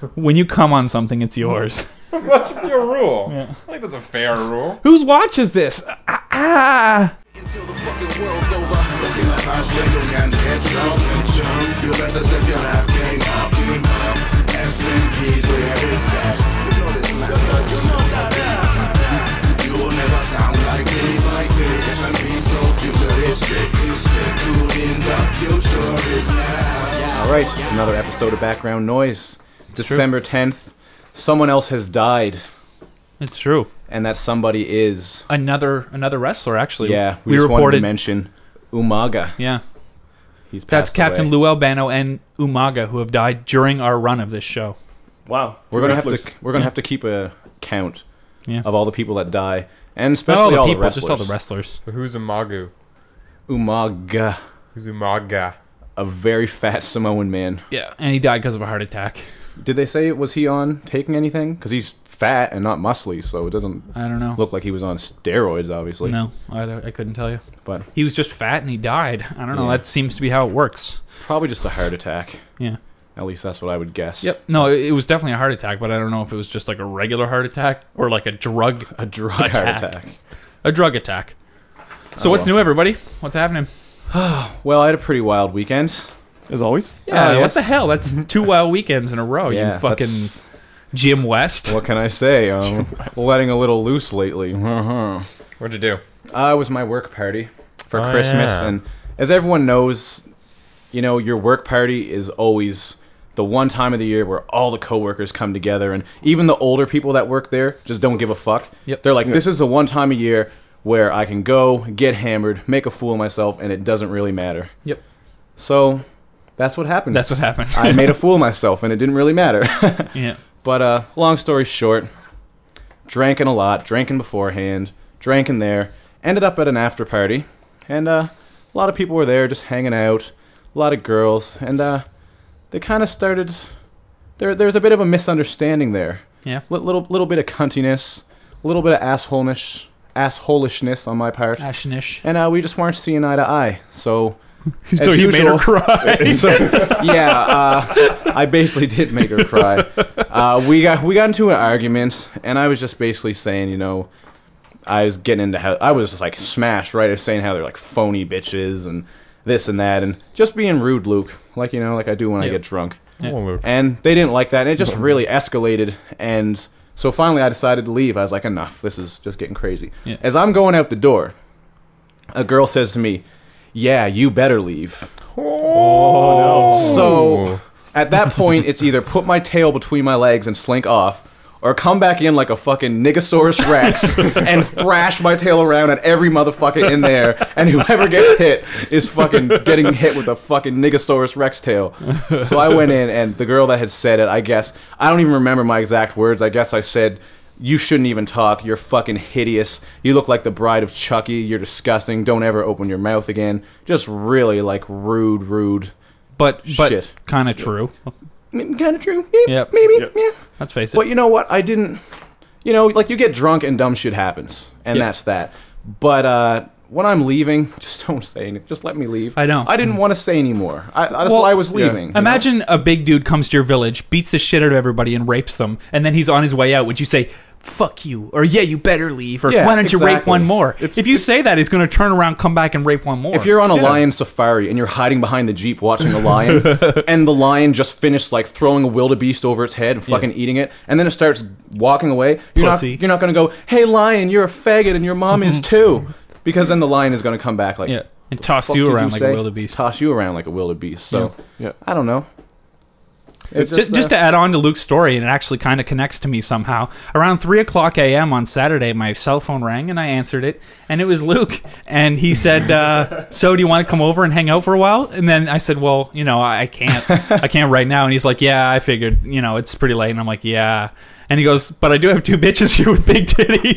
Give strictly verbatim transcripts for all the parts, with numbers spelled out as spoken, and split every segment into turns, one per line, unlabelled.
When you come on something, it's yours.
That should be a rule.
Yeah.
I think that's a fair rule.
Whose watch is this? Ah, ah.
Until the fucking world's over. Looking like I said, you can get drunk and jump. You better step your rap game up. S M Ps where it's at. You know this man. You know that. You will never sound like this. Like this. S M Ps so futuristic. Good in the future is now.
All right, another episode of Background Noise. December tenth. Someone else has died.
It's true.
And that somebody is...
Another another wrestler, actually.
Yeah, we,
we
just
reported,
wanted to mention Umaga.
Yeah.
He's
That's
passed
Captain
away.
Lou Albano and Umaga, who have died during our run of this show.
Wow.
We're gonna have
Wrestlers.
to we're gonna have to keep a count
Yeah.
of all the people that die, and
Not
especially
all the
all
people,
the
just
wrestlers.
all the wrestlers.
So who's Umagu?
Umaga,
Who's Umaga?
a very fat Samoan man.
Yeah, and he died because of a heart attack.
Did they say was he on taking anything? Because he's fat and not muscly, so it doesn't
I don't know.
look like he was on steroids, obviously.
No, I, don't- I couldn't tell you.
But
He was just fat and he died. I don't know.
Yeah.
That seems to be how it works.
probably just a heart attack.
Yeah.
At least that's what I would guess.
Yep. No, it, it was definitely a heart attack, but I don't know if it was just like a regular heart attack or like a drug
A drug heart
Attack.
attack.
a drug attack. So
Oh,
what's
well.
new, everybody? What's happening?
Well, I had a pretty wild weekend.
As always.
Yeah,
Uh,
what
yes.
the hell? That's two wild weekends in a row.
Yeah,
you fucking
that's-
Jim West.
What can I say? Um, letting a little loose lately. Uh-huh.
What'd you do?
Uh, it was my work party for
Oh,
Christmas,
yeah.
and as everyone knows, you know, your work party is always the one time of the year where all the coworkers come together, and even the older people that work there just don't give a fuck.
Yep.
They're like, this is the one time of year where I can go, get hammered, make a fool of myself, and it doesn't really matter.
Yep.
So, that's what happened.
That's what happened.
I made a fool of myself, and it didn't really matter.
yeah.
But uh, long story short, drinking a lot, drinking beforehand, drinking there, ended up at an after party, and uh, a lot of people were there just hanging out, a lot of girls, and uh, they kind of started. There, there's a bit of a misunderstanding there.
Yeah.
L- little, little bit of cuntiness, a little bit of assholeness, assholishness on my part,
Ashnish.
and uh, we just weren't seeing eye to eye. So.
So
as
you made
usual-
her cry.
So, yeah, uh, I basically did make her cry. Uh, we got we got into an argument, and I was just basically saying, you know, I was getting into how I was just like smashed, right? I was saying how they're like phony bitches and this and that, and just being rude, Luke, like you know, like I do when I
Yep.
get drunk.
Yeah.
Oh, Luke.
And they didn't like that, and it just really escalated. And so finally, I decided to leave. I was like, enough. This is just getting crazy.
Yeah.
As I'm going out the door, a girl says to me, "Yeah, you better leave."
Oh,
So at that point, it's either put my tail between my legs and slink off, or come back in like a fucking Nigosaurus Rex and thrash my tail around at every motherfucker in there, and whoever gets hit is fucking getting hit with a fucking Nigosaurus Rex tail. So I went in, and the girl that had said it, I guess, I don't even remember my exact words. I guess I said, "You shouldn't even talk. You're fucking hideous. You look like the bride of Chucky. You're disgusting. Don't ever open your mouth again." Just really like rude, rude.
But but
Shit.
kind of true.
Kind of true. Yeah,
Yep.
maybe.
Yep.
Yeah.
Let's face it.
But you know what? I didn't. You know, like you get drunk and dumb shit happens, and
Yep.
that's that. But uh, when I'm leaving, just don't say anything. Just let me leave.
I know.
I didn't want to say anymore. I, that's
Well,
why I was
yeah.
leaving. you know?
Imagine a big dude comes to your village, beats the shit out of everybody, and rapes them, and then he's on his way out. Would you say, "Fuck you," or "Yeah, you better leave," or
Yeah,
"Why don't you rape
exactly.
one more"?
It's-
if you
it's-
say that, he's going to turn around, come back, and rape one more.
If you're on a
Yeah.
lion safari and you're hiding behind the jeep watching a lion, and the lion just finished like throwing a wildebeest over its head and fucking eating it, and then it starts walking away, you're
Pussy.
not you're not gonna go, "Hey lion, you're a faggot and your mom is too," because then the lion is gonna come back like,
yeah, and toss
"Fuck
you
did
around like
say?"
a wildebeest.
Toss you around like a wildebeest. So
Yeah.
I don't know. It's
Just, just
uh,
to add on to Luke's story, and it actually kind of connects to me somehow. Around three o'clock a.m. on Saturday, my cell phone rang, and I answered it, and it was Luke. And he said, uh, "So, do you want to come over and hang out for a while?" And then I said, "Well, you know, I I can't, I can't right now." And he's like, "Yeah, I figured, you know, it's pretty late." And I'm like, "Yeah." And he goes, "But I do have two bitches here with big titties."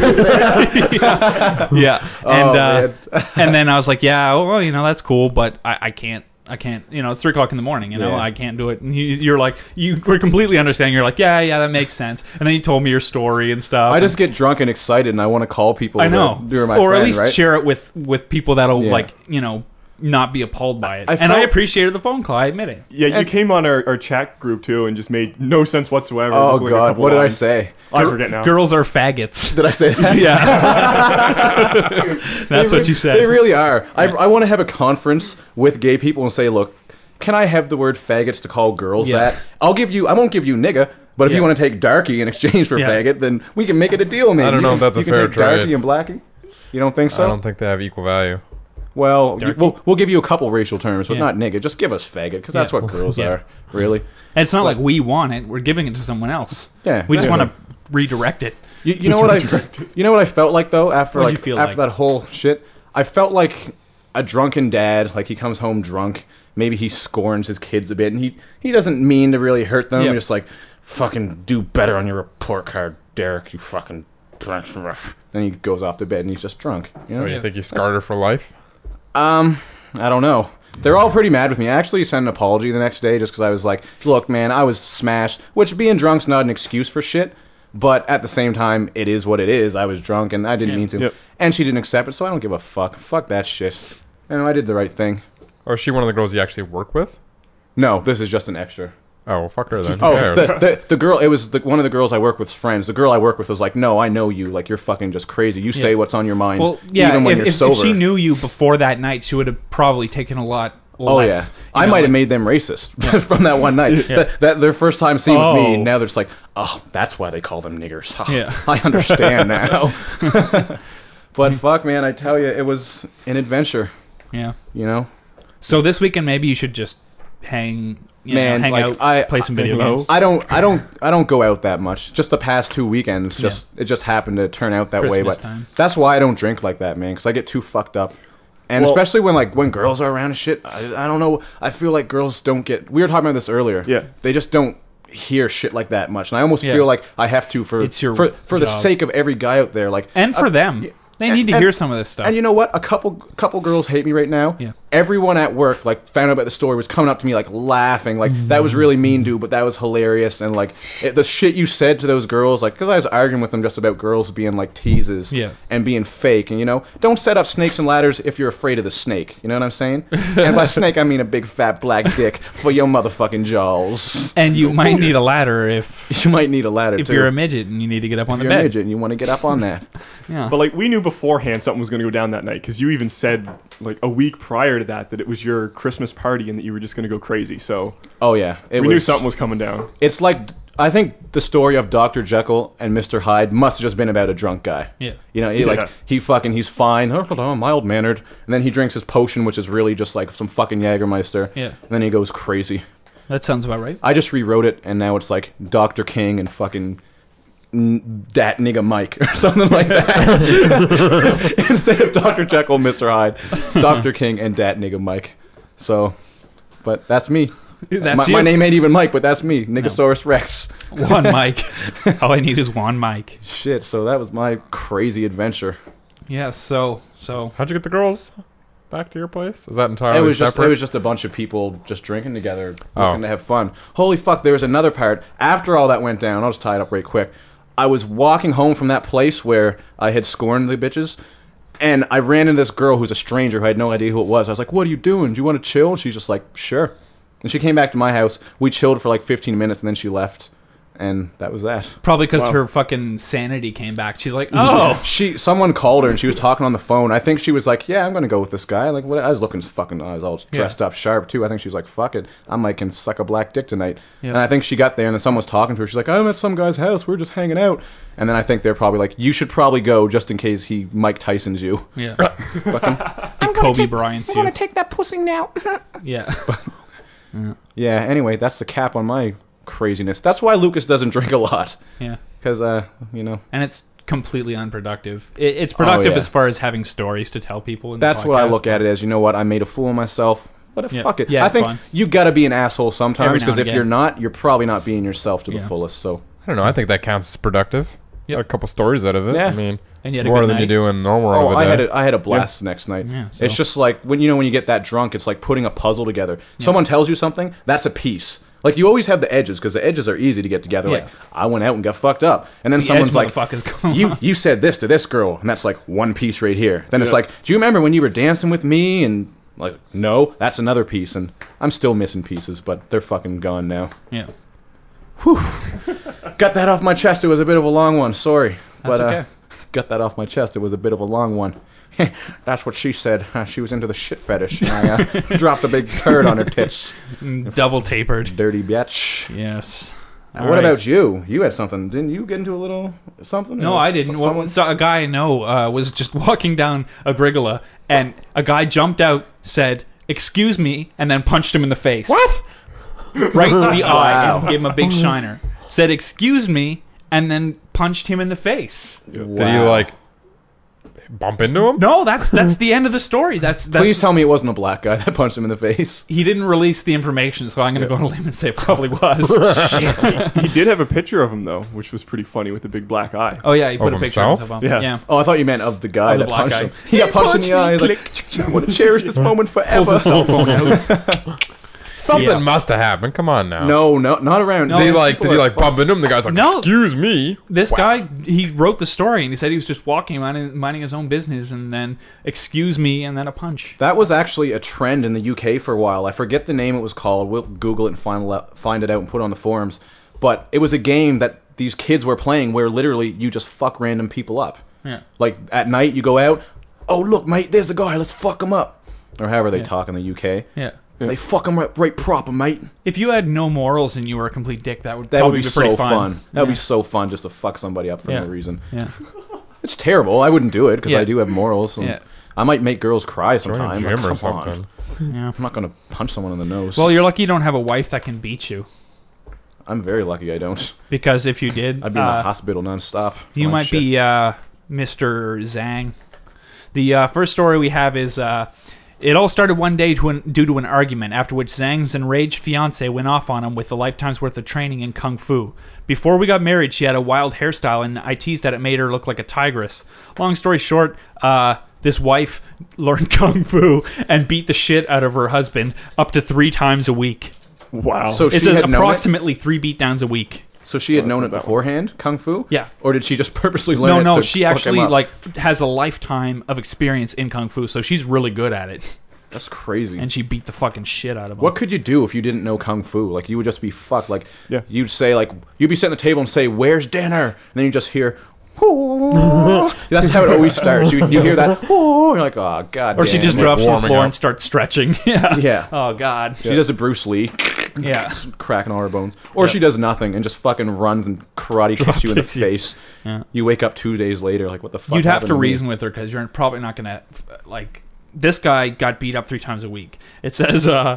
yeah. yeah. And
Oh,
uh, and then I was like, "Yeah, well, you know, that's cool, but I, I can't." I can't, you know, it's three o'clock in the morning, you know,
Yeah.
I can't do it. And you, you're like, you were completely understanding. You're like, yeah, yeah, that makes sense. And then you told me your story and stuff.
I just get drunk and excited, and I want to call people.
I know,
that are my
or
friend,
at least
right?
share it with with people that'll
Yeah.
like, you know, not be appalled by it.
I
and I
felt-
appreciated the phone call. I admit it.
Yeah, you
And-
came on our, our chat group too and just made no sense whatsoever.
Oh
Just like a
God,
couple
what did I
lines.
say?
I forget now.
Girls are faggots.
Did I say that?
Yeah. That's
They
what
re-
you said.
They really are. I, I want to have a conference with gay people and say, look, can I have the word faggots to call girls
Yeah.
that? I'll give you. I won't give you nigga. But if
Yeah.
you want to take darky in exchange for
Yeah.
faggot, then we can make it a deal, maybe.
I don't know
You
if
can-
that's a
you can
fair
take darky
trade.
and blackie. You don't think so?
I don't think they have equal value.
Well, you,
Darky?
we'll we'll give you a couple racial terms, but
Yeah.
not nigga. Just give us faggot, because that's
Yeah.
what girls
Yeah.
are, really.
And it's not like we want it. We're giving it to someone else.
Yeah,
We just
exactly.
want to redirect it.
You, you know what I? You know what I felt like though after
What'd
like
you feel
after
like?
that whole shit. I felt like a drunken dad. Like he comes home drunk. Maybe he scorns his kids a bit, and he he doesn't mean to really hurt them.
Yeah.
Just like fucking do better on your report card, Derek. You fucking. Then he goes off to bed and he's just drunk. You know?
What, do
Yeah.
you think you scarred her for life?
Um, I don't know. They're all pretty mad with me. I actually sent an apology the next day just because I was like, look, man, I was smashed. Which being drunk's not an excuse for shit. But at the same time, it is what it is. I was drunk and I didn't
Yeah.
mean to.
Yep.
And she didn't accept it, so I don't give a fuck. Fuck that shit. And I did the right thing.
Or is she one of the girls you actually work with?
No, this is just an extra.
Oh, well, fuck her then. Who
Oh,
cares?
the, the, the girl, it was the, one of the girls I work with's friends. The girl I work with was like, no, I know you. Like, you're fucking just crazy. You say
Yeah.
what's on your mind,
Well, yeah.
even when
if,
you're
if,
sober.
if she knew you before that night, she would have probably taken a lot
Oh
less.
yeah,
you
I
know,
might have
like-
made them racist from that one night.
Yeah.
That, that their first time seeing with
Oh.
me. Now they're just like, oh, that's why they call them niggers. Oh,
Yeah.
I understand now. But fuck, man, I tell you, it was an adventure.
Yeah.
You know,
So this weekend, maybe you should just hang, you
Man,
know, hang
like,
out,
I-
play some video
Hello?
games.
I don't, I don't, I don't go out that much. Just the past two weekends, just it just happened to turn out that way.
Christmas
But
time.
that's why I don't drink like that, man. Because I get too fucked up. And
Well-
especially when like when girls are around and shit, I, I don't know. I feel like girls don't get. We were talking about this earlier.
Yeah.
they just don't hear shit like that much, and I almost
Yeah.
feel like I have to for
It's your
for for the
job.
sake of every guy out there. Like
And for
uh,
them.
yeah.
They
And-
need to
and-
hear some of this stuff.
And you know what? A couple couple girls hate me right now.
Yeah.
Everyone at work like found out about the story was coming up to me like laughing, like that was really mean, dude, but that was hilarious. And like it, the shit you said to those girls, like because I was arguing with them just about girls being like teases,
Yeah.
and being fake. And you know, don't set up snakes and ladders if you're afraid of the snake. You know what I'm saying? And by snake I mean a big fat black dick for your motherfucking jaws.
And you might need a ladder if
You might need a ladder
if
too.
you're a midget and you need to get up
if
on the
you're a
bed.
midget and you want to get up on that.
Yeah.
But like we knew beforehand something was going to go down that night because you even said like a week prior to that that it was your Christmas party and that you were just going to go crazy. So
Oh yeah, it
we
was,
knew something was coming down.
It's like I think the story of Doctor Jekyll and Mister Hyde must have just been about a drunk guy.
Yeah.
You know, he
Yeah.
like he fucking he's fine, oh, mild mannered, and then he drinks his potion, which is really just like some fucking Jägermeister.
Yeah.
And then he goes crazy.
That sounds about right.
I just rewrote it, and now it's like Doctor King and fucking n- that nigga Mike or something like that. Instead of Doctor Jekyll, and Mister Hyde, it's Doctor King and that nigga Mike. So, but that's me.
That's
my,
you.
my name ain't even Mike, but that's me, Nigosaurus Rex.
One mic. All I need is one mic.
Shit, so that was my crazy adventure.
Yeah, so so
How'd you get the girls back to your place? Is that entirely
It was just
separate?
it was just a bunch of people just drinking together,
Oh.
looking to have fun. Holy fuck, there was another part. After all that went down, I'll just tie it up right quick. I was walking home from that place where I had scorned the bitches, and I ran into this girl who's a stranger who I had no idea who it was. I was like, what are you doing? Do you want to chill? And she's just like, sure. And she came back to my house. We chilled for like fifteen minutes, and then she left. And that was that.
probably because
Wow.
her fucking sanity came back. She's like, oh,
She, someone called her and she was talking on the phone. I think she was like, "Yeah, I'm gonna go with this guy." Like, what? I was looking fucking. I was all dressed up sharp too. I think she was like, "Fuck it, I might can suck a black dick tonight."
Yeah.
And I think she got there and then someone was talking to her. She's like, "I'm at some guy's house. We're just hanging out." And then I think they're probably like, "You should probably go just in case he Mike Tyson's you."
yeah.
Fucking
And Kobe Bryant's you.
take that pussy now.
Yeah.
Yeah. Anyway, that's the cap on my craziness. That's why Lucas doesn't drink a lot
Yeah.
because, uh, you know.
And it's completely unproductive. It, it's productive
Oh, yeah.
as far as having stories to tell people. In the
That's what I
podcast.
look at it as. You know what? I made a fool of myself. But if
Yeah.
fuck it.
Yeah,
I
it's
think
fun.
you got to be an asshole
Every
sometimes
now
because
and
if
again.
you're not, you're probably not being yourself to the
Yeah.
fullest. So
I don't know. I think that counts as productive.
Yep.
Got a couple stories out of it.
Yeah.
I mean,
And you had a
more
good
than you
night.
do in normal.
oh,
of a
I
day.
had a, I had a blast next night.
Yeah, so-
It's just like when you know when you get that drunk, it's like putting a puzzle together. Someone tells you something, that's a piece. Like you always have the edges because the edges are easy to get together.
Yeah.
Like I went out and got fucked up, and then
The
someone's
edge
like,
motherfuckers come
"You
on."
you said this to this girl," and that's like one piece right here. Then it's
Yeah.
like, "Do you remember when you were dancing with me and?" Like, no, that's another piece, and I'm still missing pieces, but they're fucking gone now.
Yeah.
Whew. Got that off my chest. It was a bit of a long one. Sorry.
That's
but, uh,
okay.
Got that off my chest. It was a bit of a long one. That's what she said. Uh, she was into the shit fetish. And I uh, dropped a big turd on her tits.
Double tapered.
Dirty bitch.
Yes.
What
All right.
about you? You had something. Didn't you get into a little something?
No,
Uh,
I didn't.
so-
Well,
someone-
so a guy I know uh, was just walking down a Grigola, and a guy jumped out, said, "Excuse me," and then punched him in the face.
What?
Right in the eye, and
Wow.
gave him a big shiner. Said, "Excuse me," and then punched him in the face.
Did you
Wow.
like bump into him?
No, that's that's the end of the story. That's that's.
Please tell me it wasn't a black guy that punched him in the face.
He didn't release the information, so I'm going to go on a limb and say it probably was.
He did have a picture of him though, which was pretty funny with the big black eye.
Oh yeah, he put
Of
a picture
himself?
of himself on.
Yeah.
Yeah.
Oh, I thought you meant of the guy
Of the
that
black
punched
guy.
him. He got punched in the eye. He's like, I want to cherish this moment forever.
Pulls the cell phone out.
Something
Yeah.
must have happened. Come on now.
No, no, not around.
No,
Did he
people
like? Did he
are
like
fucked.
bump into him? The guy's like,
No.
"Excuse me."
This
Wow.
guy, he wrote the story, and he said he was just walking, minding, minding his own business, and then, "Excuse me," and then a punch.
That was actually a trend in the U K for a while. I forget the name it was called. We'll Google it and find it- find it out and put it on the forums. But it was a game that these kids were playing where literally you just fuck random people up.
Yeah.
Like at night you go out, oh look mate, there's a guy, let's fuck him up. Or however they
Yeah.
talk in the U K.
Yeah.
They fuck him right, right proper, mate.
If you had no morals and you were a complete dick, that would
That
probably
would be,
be pretty
so
fun.
fun. That would
Yeah.
be so fun just to fuck somebody up for
Yeah.
no reason.
Yeah.
It's terrible. I wouldn't do it because
Yeah.
I do have morals. And
Yeah.
I might make girls cry
Join a
sometimes.
gym
Like,
or
come on.
something.
Yeah.
I'm not going to punch someone in the nose.
Well, you're lucky you don't have a wife that can beat you,
I'm very lucky I don't.
because if you did,
I'd be in the
uh,
hospital nonstop. for
you
my
might
shit.
be uh, Mister Zhang. The uh, first story we have is uh, it all started one day to an, due to an argument, after which Zhang's enraged fiance went off on him with a lifetime's worth of training in kung fu. Before we got married, she had a wild hairstyle, and I teased that it made her look like a tigress. Long story short, uh, this wife learned kung fu and beat the shit out of her husband up to three times a week.
Wow.
So
It
she
says
had known it?
approximately three beatdowns a week.
So she had
Oh,
known
that's
it
not that
beforehand, kung fu?
Yeah.
Or did she just purposely learn
No,
it
no,
to
she
fuck him
actually
up?
like has a lifetime of experience in kung fu, so she's really good at it,
That's crazy.
and she beat the fucking shit out of him.
What could you do if you didn't know kung fu? Like you would just be fucked. Like
Yeah.
you'd say like you'd be sitting at the table and say, "Where's dinner?" And then you just hear. That's how it always starts. You, you hear that, you're like, oh god.
Or she
damn
just
it."
drops on the
warming
floor
up.
and starts stretching. yeah.
Yeah.
Oh god.
She does a Bruce Lee,
Yeah.
cracking all her bones. Or she does nothing and just fucking runs and karate kicks you in the
kicks you.
face.
Yeah.
You wake up two days later, like what the fuck?
You'd have
happened
to
me?
reason with her because you're probably not gonna like. This guy got beat up three times a week. It says, uh,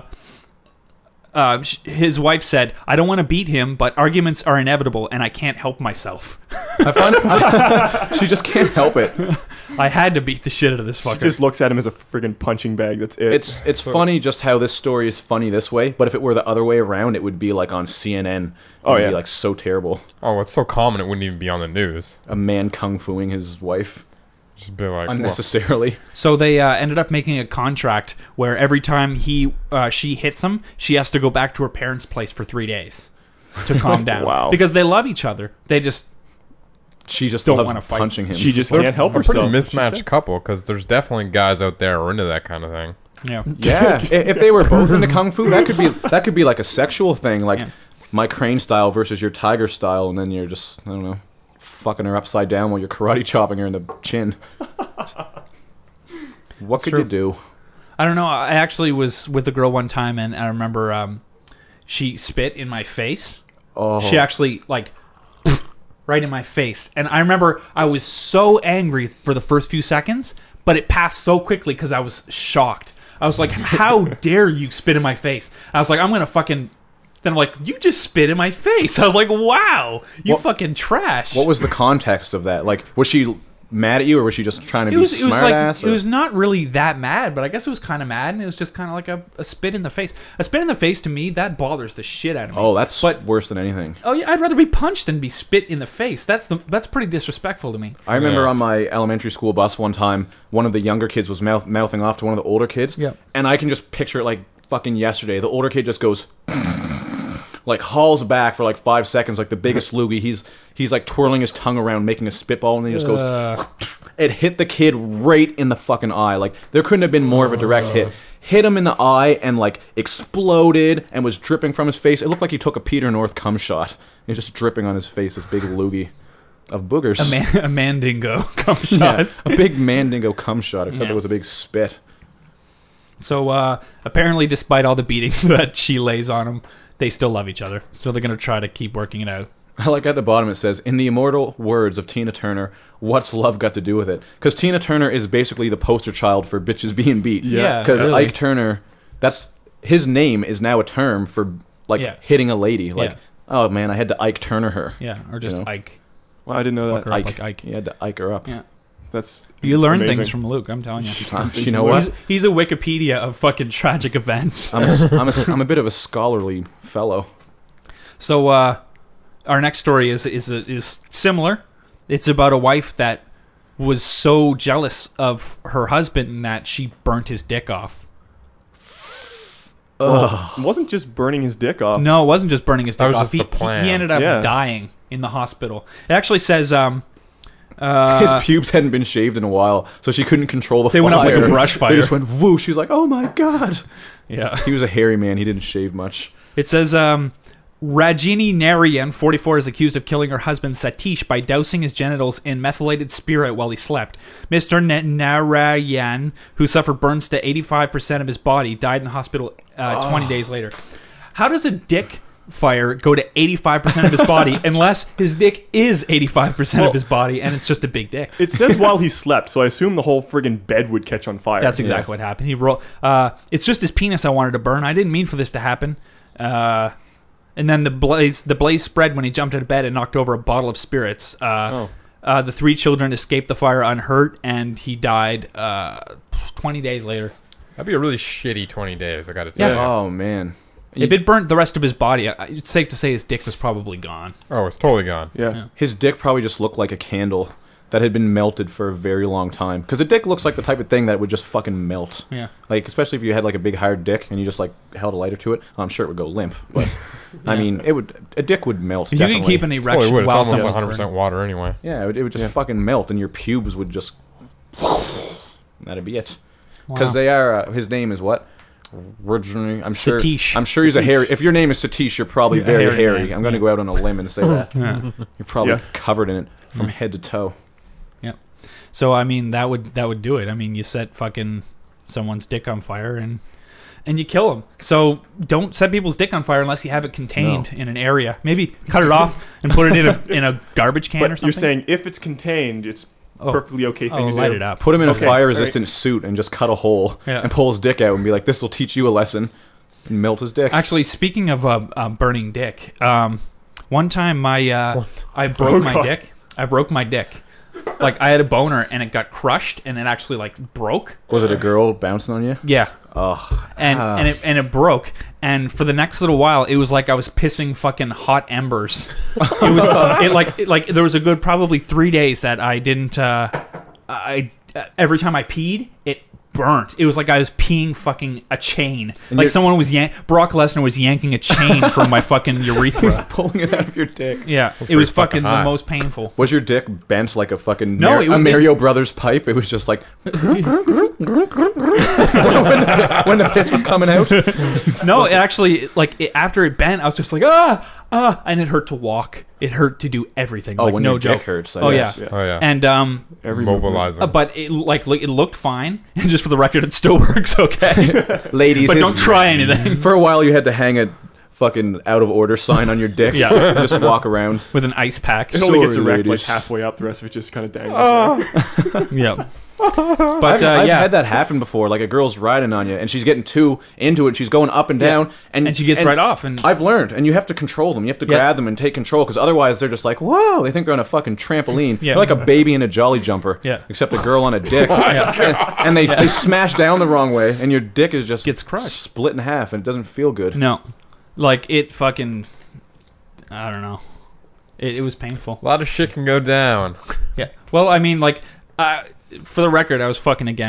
uh, sh- his wife said, "I don't want to beat him, but arguments are inevitable, and I can't help myself.
I find it, she just can't help it.
I had to beat the shit out of this fucker."
just looks at him as a friggin' punching bag. That's it.
It's it's funny just how this story is funny this way, but if it were the other way around, it would be like on C N N. It
Oh,
would
yeah.
be like so terrible.
Oh, it's so common it wouldn't even be on the news.
A man kung fuing his wife
Just be like, well,
unnecessarily.
So they uh, ended up making a contract where every time he uh, she hits him, she has to go back to her parents' place for three days to calm down.
Wow.
Because they love each other. They just
She just
Don't
loves
wanna fight.
punching him.
she just
They're
can't help
a pretty
herself.
mismatched couple because there's definitely guys out there who are into that kind of thing.
yeah.
yeah, i- if they were both into kung fu, that could be that could be like a sexual thing, like
Yeah.
my crane style versus your tiger style, and then you're just I don't know, fucking her upside down while you're karate chopping her in the chin. What could
true.
you do?
I don't know. I actually was with a girl one time, and I remember um, she spit in my face.
Oh,
She actually like right in my face, and I remember I was so angry for the first few seconds, but it passed so quickly because I was shocked. I was like, "How dare you spit in my face?" I was like, "I'm gonna fucking." Then I'm like, "You just spit in my face." I was like, "Wow, you
What-
fucking trash."
what was the context of that? Like, was she mad at you, or was she just trying to
it
be
was, it was
smart
like
ass?
it was not really that mad, but I guess it was kind of mad, and it was just kind of like a, a spit in the face. A spit in the face to me, that bothers the shit out of me.
Oh, that's
but
worse than anything.
oh yeah, I'd rather be punched than be spit in the face. That's the that's pretty disrespectful to me.
I remember
Yeah.
on my elementary school bus one time, one of the younger kids was mouth- mouthing off to one of the older kids.
Yep.
And I can just picture it like fucking yesterday. The older kid just goes, like hauls back for like five seconds, like the biggest loogie. He's he's like twirling his tongue around, making a spitball, and then he just goes.
Uh,
It hit the kid right in the fucking eye. Like there couldn't have been more of a direct hit. hit him in the eye and like exploded and was dripping from his face. It looked like he took a Peter North cum shot. It was just dripping on his face, this big loogie of boogers.
A, man, a mandingo cum shot.
Yeah, a big mandingo cum shot, except
Yeah.
it was a big spit.
So uh, apparently, despite all the beatings that she lays on him, they still love each other. So they're going to try to keep working it out.
I like at the bottom it says, in the immortal words of Tina Turner, what's love got to do with it? Because Tina Turner is basically the poster child for bitches being beat.
Yeah,
Because
really.
Ike Turner, that's his name is now a term for like
Yeah.
hitting a lady. Like,
Yeah.
oh man, I had to Ike Turner her.
Yeah, or just
You know?
Ike.
Well, I didn't know
Fuck
that.
her up
Ike.
like Ike.
He had to Ike her up.
Yeah.
That's
You learn
amazing.
things from Luke, I'm telling you.
Uh, you know what?
He's, he's a Wikipedia of fucking tragic events.
I'm a, I'm, a, I'm a bit of a scholarly fellow.
So uh, our next story is is is similar. It's about a wife that was so jealous of her husband that she burnt his dick off.
Well, it wasn't just burning his dick off.
No, it wasn't just burning his
That
dick
was
off.
just
He,
the plan.
he ended up
Yeah.
dying in the hospital. It actually says um, uh,
His pubes hadn't been shaved in a while, so she couldn't control the
They
fire.
went up like a brush fire.
They just went whoo. She's like, oh my god.
yeah.
He was a hairy man. He didn't shave much.
It says um, Rajini Narayan, forty-four, is accused of killing her husband Satish by dousing his genitals in methylated spirit while he slept. Mister N- Narayan, who suffered burns to eighty-five percent of his body, died in the hospital uh, twenty days later. How does a dick fire go to eighty-five percent of his body unless his dick is eighty-five percent
Well-
of his body and it's just a big dick?
It says while he slept, so I assume the whole friggin' bed would catch on fire.
That's exactly what happened. He rolled. Uh, it's just his penis I wanted to burn. I didn't mean for this to happen. Uh, and then the blaze, the blaze spread when he jumped out of bed and knocked over a bottle of spirits. Uh,
Oh.
uh, the three children escaped the fire unhurt, and he died uh, twenty days later.
That'd be a really shitty twenty days, I gotta tell
Yeah.
you.
Oh man.
If it burnt the rest of his body, I- it's safe to say his dick was probably gone.
Oh, it's totally gone.
Yeah.
Yeah.
His dick probably just looked like a candle that had been melted for a very long time. Because a dick looks like the type of thing that would just fucking melt.
Yeah.
Like, especially if you had like a big hard dick and you just like held a lighter to it. I'm sure it would go limp. But I mean, it would. A dick would melt.
You
definitely.
can keep an
Totally
erection
would. It's
while
almost
someone's
one hundred percent
burning.
water anyway.
Yeah, it would, it would just
Yeah.
fucking melt, and your pubes would just. That'd be it. Because
Wow.
they are. Uh, his name is what? Originally, I'm sure.
Satish.
I'm sure he's a hairy. If your name is Satish, you're probably
Yeah,
very
hairy
hairy.
man.
I'm going to
Yeah.
go out on a limb and say that
Yeah.
you're probably
Yeah.
covered in it from head to toe.
So I mean, that would that would do it. I mean, you set fucking someone's dick on fire and and you kill them. So don't set people's dick on fire unless you have it contained in an area. Maybe cut it off and put it in a in a garbage can or
But
something.
you're saying if it's contained, it's
Oh.
perfectly okay thing
oh,
to
light
do.
it up.
Put him in
Okay,
a fire-resistant
alright.
suit and just cut a hole
Yeah.
and pull his dick out and be like, "This will teach you a lesson." And melt his dick.
Actually, speaking of uh, uh, burning dick, um, one time my uh, I broke
Oh,
my
God.
dick. I broke my dick. Like I had a boner and it got crushed and it actually like broke.
Was it a girl bouncing on you?
Yeah.
Oh,
and
ah.
and it and it broke. And for the next little while, it was like I was pissing fucking hot embers. It was it like it, like there was a good probably three days that I didn't. Uh, I uh, every time I peed, it burnt. It was like I was peeing fucking a chain.
And
like
you're-
someone was yank. Brock Lesnar was yanking a chain from my fucking urethra.
pulling it out of your dick.
Yeah, it
pretty
was
fucking
fucking the
hot.
most painful.
Was your dick bent like a fucking
No,
Mar-
it
a
was-
Mario Brothers pipe? It was just like when, the, when the piss was coming out.
No, it actually like it, after it bent, I was just like ah ah, and it hurt to walk. It hurt to do everything.
Oh,
like,
when
no
your
joke.
dick hurts, I
Oh
guess.
yeah.
Yeah.
Oh yeah.
And um,
Every movement.
Mobilizing.
uh, but it like look, it looked fine. And just for the record, it still works okay.
Ladies,
But
his-
don't try anything
For a while, you had to hang a fucking out of order sign on your dick.
Yeah.
and just walk around.
with an ice pack.
It only gets
Sorry,
erect like
ladies.
halfway up. The rest of it just kind of dangles. there.
Yeah. But
I've,
uh,
I've
yeah,
had that happen before. Like a girl's riding on you, and she's getting too into it. She's going up and down, and
and she gets right off. And
I've learned, and you have to control them. You have to
Yeah.
grab them and take control, because otherwise they're just like, whoa, they think they're on a fucking trampoline.
Yeah.
They're like a baby in a jolly jumper,
Yeah.
except a girl on a dick. and, and they, they smash down the wrong way, and your dick is just
Gets crushed.
split in half, and it doesn't feel good.
no, like it fucking. I don't know. It, it was painful.
A lot of shit can go down.
Yeah. Well, I mean, like, uh, for the record, I was fucking again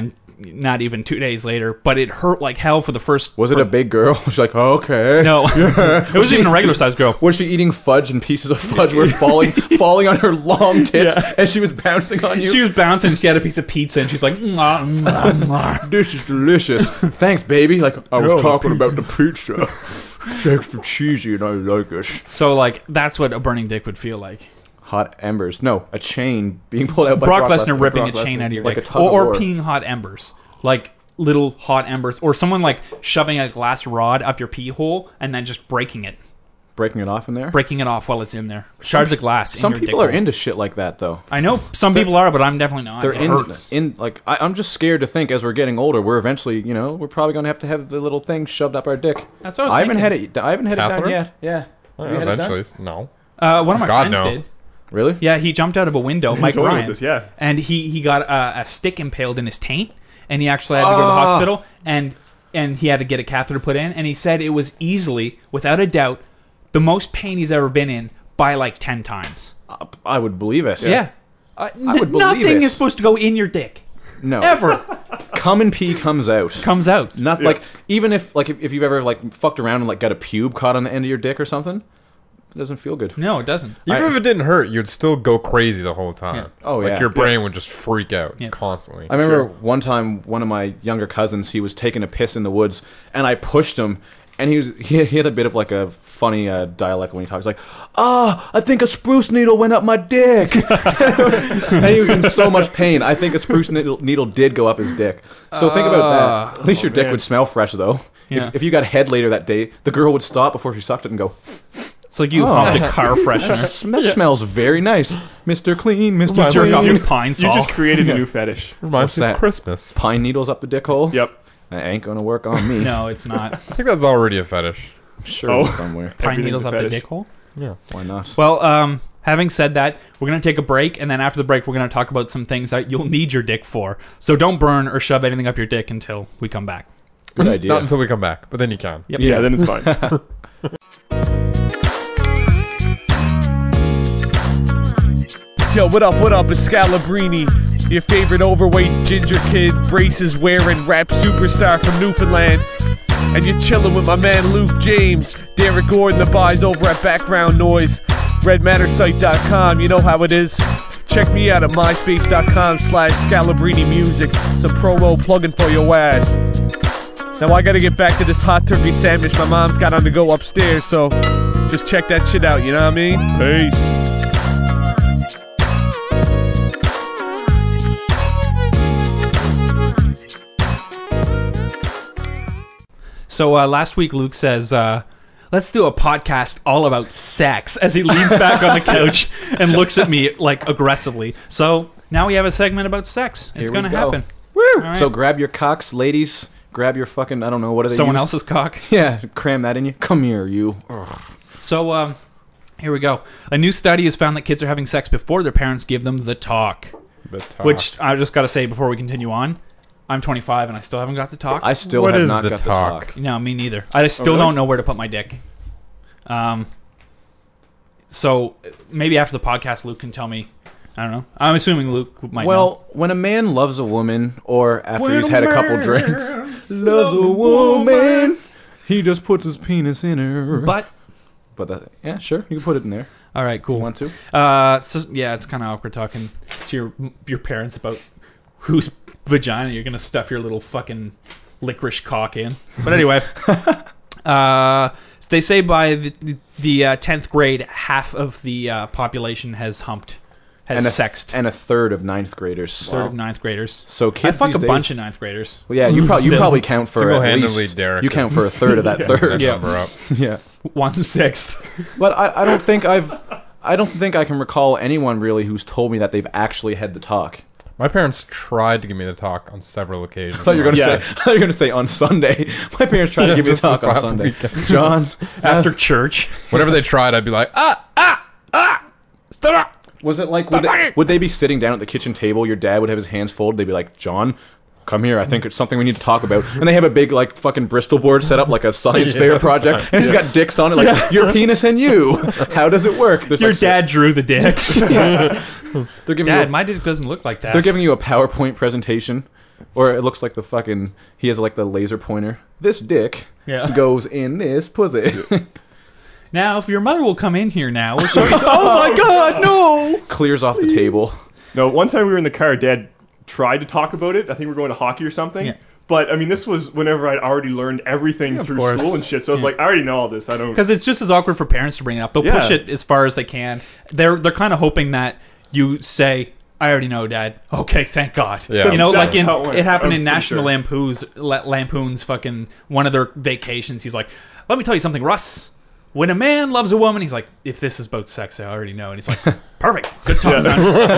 not even two days later, but it hurt like hell for the first.
Was it
for,
a big girl? She's like, oh, okay.
No, it wasn't even a regular sized girl.
Was she eating fudge and pieces of fudge were falling falling on her long tits and she was bouncing on you?
She was bouncing. She had a piece of pizza, and she's like, mwah, mwah, mwah.
This is delicious. Thanks, baby. Like, I was
No,
talking
pizza.
about the pizza. It's extra cheesy and I like it.
So, like, that's what a burning dick would feel like.
Hot embers. No, a chain being pulled out by
Brock,
Brock
Lesnar ripping
Brock
a chain
Lesnar.
out of your
like
dick.
a tug
Or,
of
or
war.
peeing hot embers. Like, little hot embers. Or someone, like, shoving a glass rod up your pee hole and then just breaking it.
Breaking it off in there?
Breaking it off while it's in there. Shards of glass in
Some
your
people
dick
are
hole.
into shit like that, though.
I know some people are, but I'm definitely not.
They're
It
in,
hurts.
in like I, I'm just scared to think as we're getting older, we're eventually, you know, we're probably gonna have to have the little thing shoved up our dick.
That's what I was
haven't
thinking.
had it. I haven't had it done
Catheter?
yet. Yeah.
Oh,
Have you had it done?
eventually, no.
Uh, one of my
God,
friends
no.
did.
Really?
Yeah, he jumped out of a window, Mike
told me about
Ryan,
this, yeah.
and he, he got a, a stick impaled in his taint, and he actually had to go to the
Ah.
hospital, and and he had to get a catheter put in, and he said it was easily, without a doubt, the most pain he's ever been in by like ten times.
Uh, I would believe it.
Yeah. Uh,
I would
n-
believe
nothing
it.
is supposed to go in your dick.
No.
Ever.
Cum and pee comes out.
Comes out.
Not like even if like if, if you've ever like fucked around and like got a pube caught on the end of your dick or something, it doesn't feel good.
No, it doesn't.
Even
I-
if it didn't hurt, you'd still go crazy the whole time.
Yeah.
Oh,
like
yeah.
your brain would just freak out
Yeah.
constantly.
I remember one time one of my younger cousins, he was taking a piss in the woods, and I pushed him, and he was he, he had a bit of like a funny uh, dialect when he talks, like, ah, I think a spruce needle went up my dick, and he was in so much pain. I think a spruce needle, needle did go up his dick. So think about that. At least your dick
man.
would smell fresh, though.
Yeah.
If, if you got head later that day, the girl would stop before she sucked it and go,
It's like you
Oh.
humped a car freshener.
"Sm- smells very nice, Mister Clean, Mister
Reminds
Jerk
me
off
Clean."
your pine
You
saw.
just created a new fetish.
Reminds
What's
me
that?
of Christmas.
Pine needles up the dick hole.
Yep.
That ain't gonna work on me.
No, it's not.
I think that's already a fetish.
I'm sure
Oh.
it's somewhere.
Pine
Everything's
needles
a
up the
fetish.
dick hole.
Yeah.
Why not?
Well, um, having said that, we're going to take a break, and then after the break, we're going to talk about some things that you'll need your dick for. So don't burn or shove anything up your dick until we come back.
Good idea.
Not until we come back, but then you can.
Yep.
Yeah, then it's fine.
Yo, what up, what up, it's Scalabrini, your favorite overweight ginger kid, braces wearing rap superstar from Newfoundland. And you're chilling with my man Luke James, Derek Gordon, the buys over at Background Noise, red matter site dot com, you know how it is. Check me out at myspace.com slash Scalabrini Music, some promo plugging for your ass. Now I gotta get back to this hot turkey sandwich my mom's got on the go upstairs, so just check that shit out, you know what I mean? Peace.
So uh, last week, Luke says, uh, let's do a podcast all about sex, as he leans back on the couch and looks at me like aggressively. So now we have a segment about sex. It's
Here we
going to
go.
happen.
Woo!
All right.
So grab your cocks, ladies. Grab your fucking, I don't know, what are they
Someone
use?
else's cock.
Yeah, cram that in you. Come here, you.
So um, here we go. A new study has found that kids are having sex before their parents give them the talk.
The talk.
Which I just got to say before we continue on, I'm twenty-five and I still haven't got the talk.
I still
What
have
is
not
the
got
talk?
the talk.
No, me neither. I still
really?
don't know where to put my dick. Um. So maybe after the podcast, Luke can tell me. I don't know. I'm assuming Luke might know.
Well, when a man loves a woman, or after
When
he's
a
had a couple
man
drinks, loves a woman, he just puts his penis in her.
But
But that, yeah, sure, you can put it in there.
all right,
You
cool.
want to?
Uh, so yeah, it's kind of awkward talking to your your parents about whose vagina you're gonna stuff your little fucking licorice cock in. But anyway, uh, they say by the the uh, tenth grade, half of the uh, population has humped, has
And a,
sexed.
and a third of ninth graders.
Third of ninth graders.
So
I
kids
fuck
these
a
days,
bunch of ninth graders.
Well, yeah, you probably you
Still.
probably count for at
Single-handedly,
least
Derek
you count
is-
for a third of that
that
third.
Yeah.
number up.
Yeah,
One sixth.
but I, I don't think I've I don't think I can recall anyone really who's told me that they've actually had the talk.
My parents tried to give me the talk on several occasions.
I thought you were gonna
Yeah.
say I thought you were gonna say on Sunday. My parents tried
Yeah,
to give me the
just
talk
this
on
last
Sunday.
weekend.
John,
After
uh,
church.
Whenever they tried, I'd be like, ah, ah, ah, stop.
was it like would they, would they be sitting down at the kitchen table? Your dad would have his hands folded. They'd be like, John, come here. I think it's something we need to talk about. And they have a big like fucking Bristol board set up like a science
Yeah,
fair project,
science-
and it's got dicks on it like your penis and you. How does it work? There's
Your
like,
dad drew the dicks.
They're giving you
Dad,
a,
my dick doesn't look like that.
they're giving you a PowerPoint presentation. Or it looks like the fucking he has like the laser pointer. This dick
Yeah.
goes in this pussy.
Now, if your mother will come in here now, we'll show you. Some- oh my God, no!
Clears off the table.
No, one time we were in the car, Dad tried to talk about it. I think we were going to hockey or something.
Yeah.
But, I mean, this was whenever I'd already learned everything
Of
through
course.
school and shit. So I was like, I already know all this. I don't...
Because it's just as awkward for parents to bring it up. They'll
Yeah.
push it as far as they can. They're they're kind of hoping that you say, "I already know, Dad." Okay, thank God.
Yeah.
You know,
That's
like in
exactly how it went.
it happened
I'm
in
pretty
National
sure.
Lampoon's La- Lampoon's fucking one of their vacations. He's like, "Let me tell you something, Russ. When a man loves a woman, he's like, if this is about sex, I already know." And he's like, perfect. Good talk, son.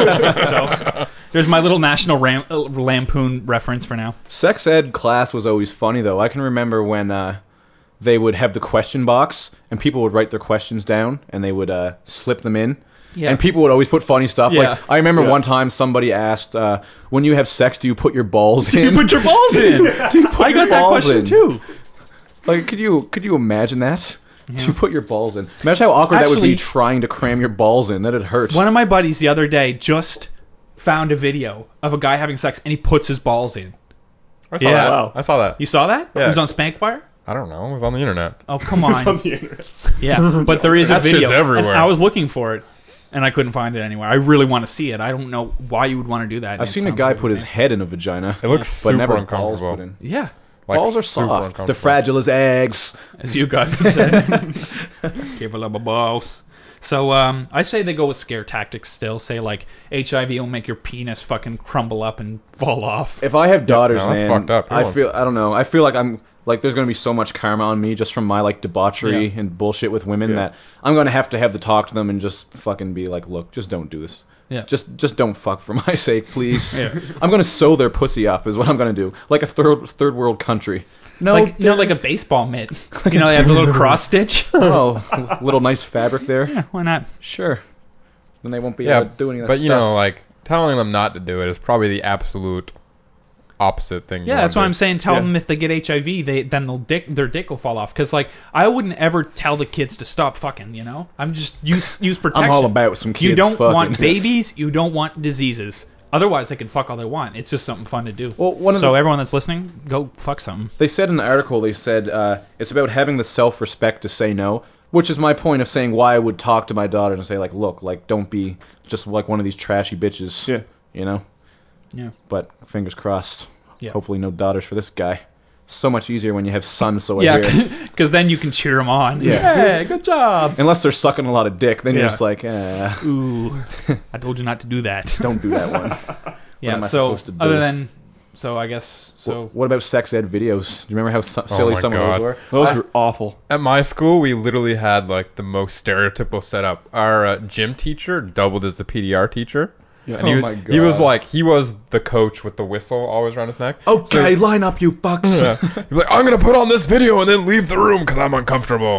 So there's my little National Ram- uh, Lampoon reference for now.
Sex ed class was always funny though. I can remember when uh, they would have the question box and people would write their questions down and they would uh, slip them in.
Yeah.
And people would always put funny stuff.
Yeah.
Like I remember
Yeah.
one time somebody asked, uh, "When you have sex, do you put your balls in?"
You put your balls in.
do you put
I
your
got that
balls
question
in?
too.
Like, could you could you imagine that? Do you put your balls in? Imagine how awkward that would
Actually-
be trying to cram your balls in. That'd hurt.
One of my buddies the other day just found a video of a guy having sex and he puts his balls in.
I saw
Yeah.
that.
Wow.
I saw that.
You saw that?
Yeah.
It was on Spankwire?
I don't know. It was on the internet.
Oh, come
It's on
on.
the internet.
Yeah, but there is a
That
video.
shit's everywhere.
And I was looking for it and I couldn't find it anywhere. I really want to see it. I don't know why you would want to do that.
I've
It
seen a
sounds
guy
like
put his head in a vagina.
It looks
but
super
never balls
uncomfortable.
put in.
Yeah,
Like,
Balls are
super
soft.
uncomfortable.
They're fragile as eggs.
as you got said. Give a little balls. So um, I say they go with scare tactics still. Say like H I V will make your penis fucking crumble up and fall off.
If I have daughters,
no, that's
man,
fucked up.
I
Come on.
feel I don't know. I feel like I'm like there's gonna be so much karma on me just from my like debauchery
Yeah.
and bullshit with women
Yeah.
that I'm gonna have to have to talk to them and just fucking be like, look, just don't do this.
Yeah.
Just just don't fuck for my sake, please.
Yeah.
I'm gonna sew their pussy up is what I'm gonna do. Like a third third world country. No,
Like you know, like a baseball mitt. You know, they have the little cross stitch.
oh, little nice fabric there.
Yeah, why not?
Sure. Then they won't be
Yeah,
able to do any of that
but you
stuff.
know, like telling them not to do it is probably the absolute opposite thing. you
Yeah,
wanna
that's why
do.
I'm saying. Tell
Yeah.
them if they get H I V, they then they'll dick their dick will fall off. Because like I wouldn't ever tell the kids to stop fucking. You know, I'm just use use protection.
I'm all about some kids
You don't
fucking.
want babies. You don't want diseases. Otherwise, they can fuck all they want. It's just something fun to do.
Well, one of
so
the-
everyone that's listening, go fuck something.
They said in the article, they said uh, it's about having the self-respect to say no, which is my point of saying why I would talk to my daughter and say, like, look, like, don't be just like one of these trashy bitches,
Yeah.
you know?
Yeah.
But fingers crossed.
Yeah.
Hopefully no daughters for this guy. So much easier when you have sons, so I
Yeah,
hear.
because then you can cheer them on.
Yeah.
Hey, good job.
Unless they're sucking a lot of dick, then you're
Yeah.
just like, eh,
Ooh, I told you not to do that.
don't do that one.
Yeah.
am I
So
supposed to do?
other than, so I guess so.
What about sex ed videos? Do you remember how su- silly
my
some of those
God.
were?
Those
I-
were awful.
At my school, we literally had like the most stereotypical setup. Our uh, gym teacher doubled as the P D R teacher.
Yeah.
And he,
Oh
was-
my
he was
God.
like, he was the coach with the whistle always around his neck.
Okay, line up, you fucks.
Yeah. He'd be like, I'm going to put on this video and then leave the room because I'm uncomfortable.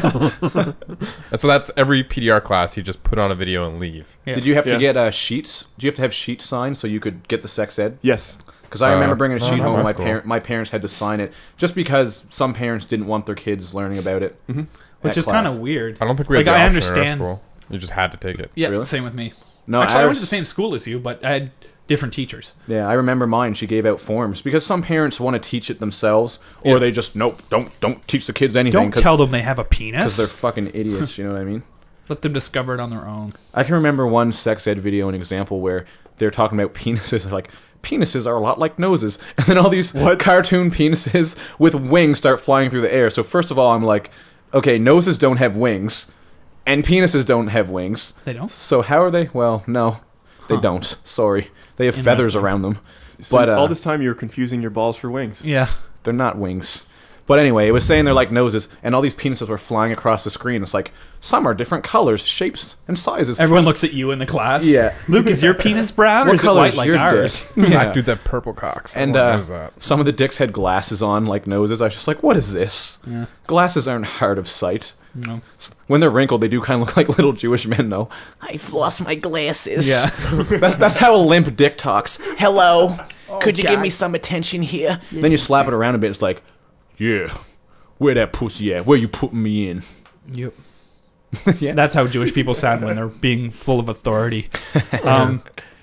and so that's every P D R class. He just put on a video and leave.
Yeah.
Did you have
Yeah.
to get uh, sheets? Do you have to have sheets signed so you could get the sex ed?
Yes.
Because I remember
Uh,
bringing a
no,
sheet
not
home.
my
My
school.
parent, my parents had to sign it just because some parents didn't want their kids learning about it. Mm-hmm.
Which is kind of weird.
I don't think we
Like,
had the
I
option in our
understand.
school. You just had to take it.
Yeah,
Really?
same with me.
No,
Actually, I went
ours-
to the same school as you, but I had different teachers.
Yeah, I remember mine. She gave out forms because some parents want to teach it themselves, or
Yeah.
they just nope, don't don't teach the kids anything.
Don't tell them they have a penis.
because they're fucking idiots. You know what I mean?
Let them discover it on their own.
I can remember one sex ed video, an example where they're talking about penises. They're like, penises are a lot like noses. And then all these cartoon penises with wings start flying through the air. So first of all, I'm like, okay, noses don't have wings, and penises don't have wings.
They don't?
So how are they? Well, no, they
Huh.
don't. Sorry. They have feathers
Interesting.
around them.
So
But uh,
all this time you were confusing your balls for wings.
Yeah.
they're not wings. But anyway, it was saying they're like noses, and all these penises were flying across the screen. It's like, some are different colors, shapes, and sizes.
Everyone looks at you in the class.
Yeah.
Luke, is your penis brown or
What
is it
color
white
is
like
your
ours?
dick?
Black
Yeah.
dudes have purple cocks.
And
Everyone
uh,
knows that.
some of the dicks had glasses on, like noses. I was just like, what is this?
Yeah.
Glasses aren't hard of sight.
No.
When they're wrinkled, they do kind of look like little Jewish men, though. I've lost my glasses.
Yeah.
that's that's how a limp dick talks. Hello, could you give
God.
me some attention here? Then you slap it around a bit. It's like, yeah, where that pussy at? Where you putting me in?
Yep.
Yeah.
That's how Jewish people sound when they're being full of authority. Um,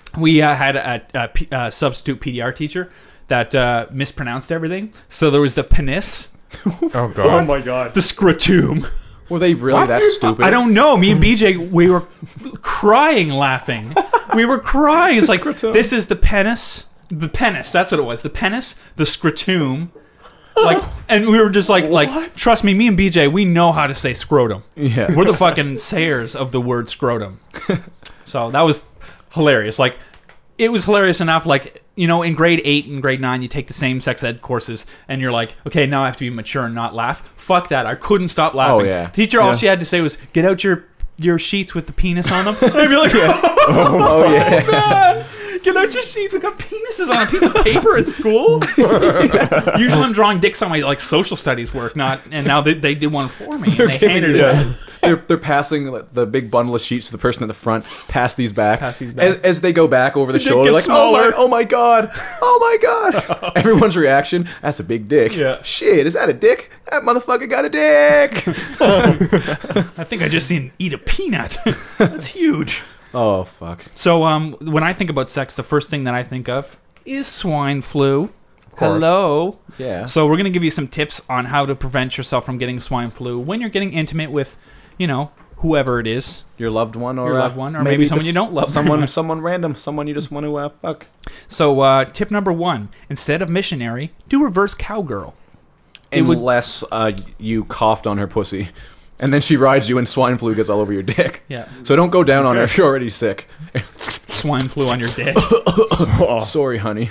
we uh, had a, a, P- a substitute P D R teacher that uh, mispronounced everything. So there was the penis,
Oh
Oh
god.
my god.
the scrotum.
Were they really that stupid?
I don't know. Me and B J, we were crying laughing. We were crying. It's like,
Scrotum.
this is the penis. The penis. That's what it was. The penis, the scrotum. Like, and we were just like, like, trust me, me and B J, we know how to say scrotum.
Yeah.
We're the fucking sayers of the word scrotum. So that was hilarious. Like, it was hilarious enough. Like, you know, in grade eight and grade nine, you take the same sex ed courses, and you're like, okay, now I have to be mature and not laugh. Fuck that. I couldn't stop laughing.
Oh, yeah.
The teacher, all
Yeah.
she had to say was, get out your your sheets with the penis on them. And I'd be like,
Oh yeah.
man, get out your sheets. We got penises on a piece of paper at school. Usually I'm drawing dicks on my like social studies work, not, and now they, they did one for me. And they handed it
yeah.
out.
They're, they're passing the big bundle of sheets to the person at the front. Pass these back.
Pass these back.
As, as they go back over the,
dick
shoulder, like,
gets
oh my,
smaller.
oh my god, oh my god. Everyone's reaction: that's a big dick.
Yeah.
Shit, is that a dick? That motherfucker got a dick.
I think I just seen eat a peanut. That's huge.
Oh fuck.
So um, when I think about sex, the first thing that I think of is swine flu.
course.
Hello.
Yeah.
So we're going to give you some tips on how to prevent yourself from getting swine flu when you're getting intimate with, you know, whoever it is.
Your loved one, or
Your
uh,
loved one, or maybe someone
just
you don't love.
Someone, someone random, someone you just want to uh, fuck.
So uh, tip number one, instead of missionary, do reverse cowgirl. It would-
Unless uh, you coughed on her pussy, and then she rides you, and swine flu gets all over your dick.
Yeah.
So don't go down on her if you're already sick.
Swine flu on your dick.
Oh.
Sorry, honey.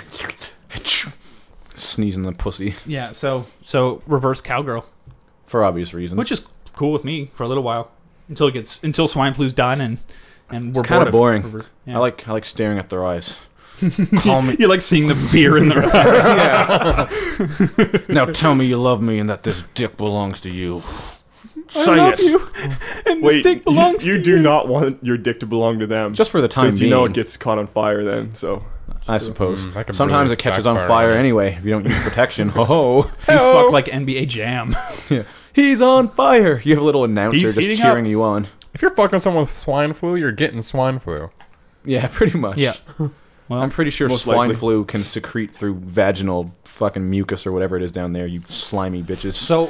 Sneezing the pussy
Yeah, so so reverse cowgirl,
for obvious reasons.
which is cool with me for a little while until it gets until swine flu's done and and we're
kind
bored
of boring.
reverse- yeah.
I like I like staring at their eyes. Call me
you like seeing the fear in their eyes.
now. Tell me you love me and that this dick belongs to you.
I
Say
love
it.
you, and
Wait,
this dick belongs
you, you
to
do
you.
not want your dick to belong to them.
Just for the time
because
being.
you know it gets caught on fire then. So
I suppose.
Mm, that can
Sometimes
really
it catches on
backfire
fire
on you.
anyway if you don't use protection. Ho ho.
You fuck like N B A Jam.
Yeah. He's on fire. You have a little announcer
He's
just
heating
cheering
up.
you on.
If you're fucking someone with swine flu, you're getting swine flu.
Yeah, pretty much.
Yeah. Well,
I'm pretty sure
most
swine
likely.
flu can secrete through vaginal fucking mucus or whatever it is down there, you slimy bitches.
so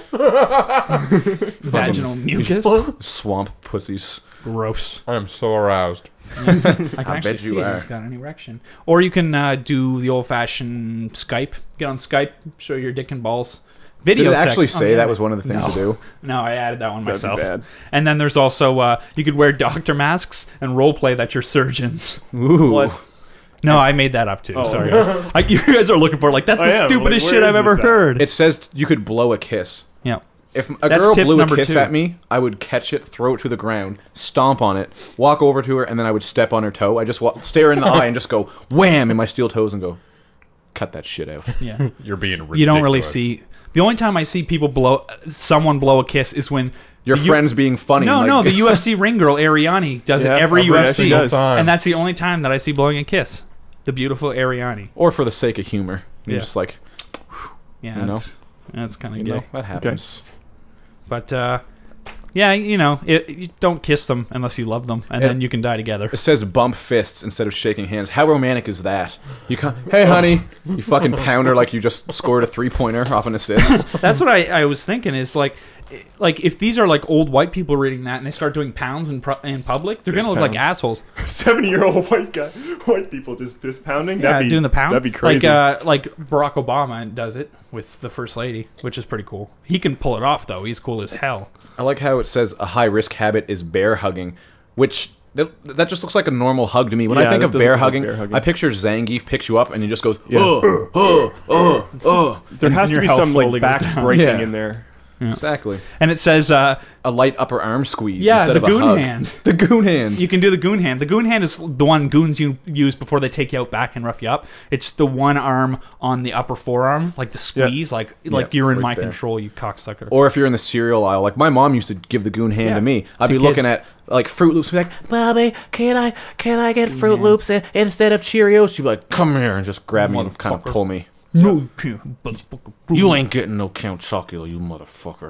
vaginal mucus.
Swamp pussies.
Gross.
I am so aroused.
I can
I
actually
bet you
see it.
are.
He's got an erection. Or you can uh, do the old-fashioned Skype. Get on Skype, show your dick and balls.
Did
Video
it
sex.
actually
Oh,
say
yeah.
that was one of the things
No.
to do?
No, I added that one
that'd be
myself.
bad.
And then there's also uh, you could wear doctor masks and role play that you're surgeons.
Ooh.
What?
No, I made that up too.
Oh.
Sorry, guys. I, you guys are looking for like that's
I
the
am.
stupidest
Like,
shit
where
I've
is
ever
this at?
heard.
It says you could blow a kiss.
yeah.
If a
That's
girl
tip
blew a
number
kiss
two.
at me, I would catch it, throw it to the ground, stomp on it, walk over to her, and then I would step on her toe. I just wa- stare in the eye and just go wham in my steel toes and go, cut that shit out.
Yeah.
You're being ridiculous.
You don't really see. The only time I see people blow someone blow a kiss is when
Your
the U-
friend's being funny.
No,
like,
no, the U F C ring girl Ariani does
Yeah,
it every
every-
U F
yeah,
C,
she does.
Time.
and that's the only time that I see blowing a kiss. The beautiful Ariani.
or for the sake of humor. You're
Yeah.
just like,
Yeah,
You know?
that's, that's kind
you
of
know,
gay.
that happens.
But uh, yeah, you know, it, you don't kiss them unless you love them, and
It-
then you can die together.
It says bump fists instead of shaking hands. How romantic is that? You come, hey honey, you fucking pound her like you just scored a three pointer off an assist.
That's what I, I was thinking. Is like, like if these are like old white people reading that and they start doing pounds in pro- in public, they're
Fist
gonna look like
pounds.
assholes.
Seventy-year-old white guy, white people just fist pounding.
Yeah,
That'd be,
doing the pound.
That'd be crazy.
Like uh, like Barack Obama does it with the first lady, which is pretty cool. He can pull it off though. He's cool as hell.
I like how it says a high risk habit is bear hugging, which that, that just looks like a normal hug to me. When I
Yeah,
think
that
of
doesn't
bear
look like
hugging,
bear hugging.
I picture Zangief picks you up and he just goes,
Yeah.
oh, oh, oh, oh.
there has
and
to
your
be
health
some
slowly
like
goes
back
down.
breaking
Yeah.
in there.
Exactly.
And it says, uh,
A light upper arm squeeze
yeah,
instead
the
of a
goon
hug.
hand.
The goon hand.
You can do the goon hand. The goon hand is the one goons you use before they take you out back and rough you up. It's the one arm on the upper forearm, like the squeeze, like like
Yeah,
you're in
right
my
there.
control, you cocksucker.
Or if you're in the cereal aisle, like my mom used to give the goon hand
Yeah,
to me. I'd
to
be
kids.
looking at like Fruit Loops, and be like, "Mommy, can I can I get Fruit Loops in- instead of Cheerios?" She'd be like, "Come here," and just grab me and kind of
Motherfucker.
pull me.
No,
You ain't getting no Count Chocula, you motherfucker.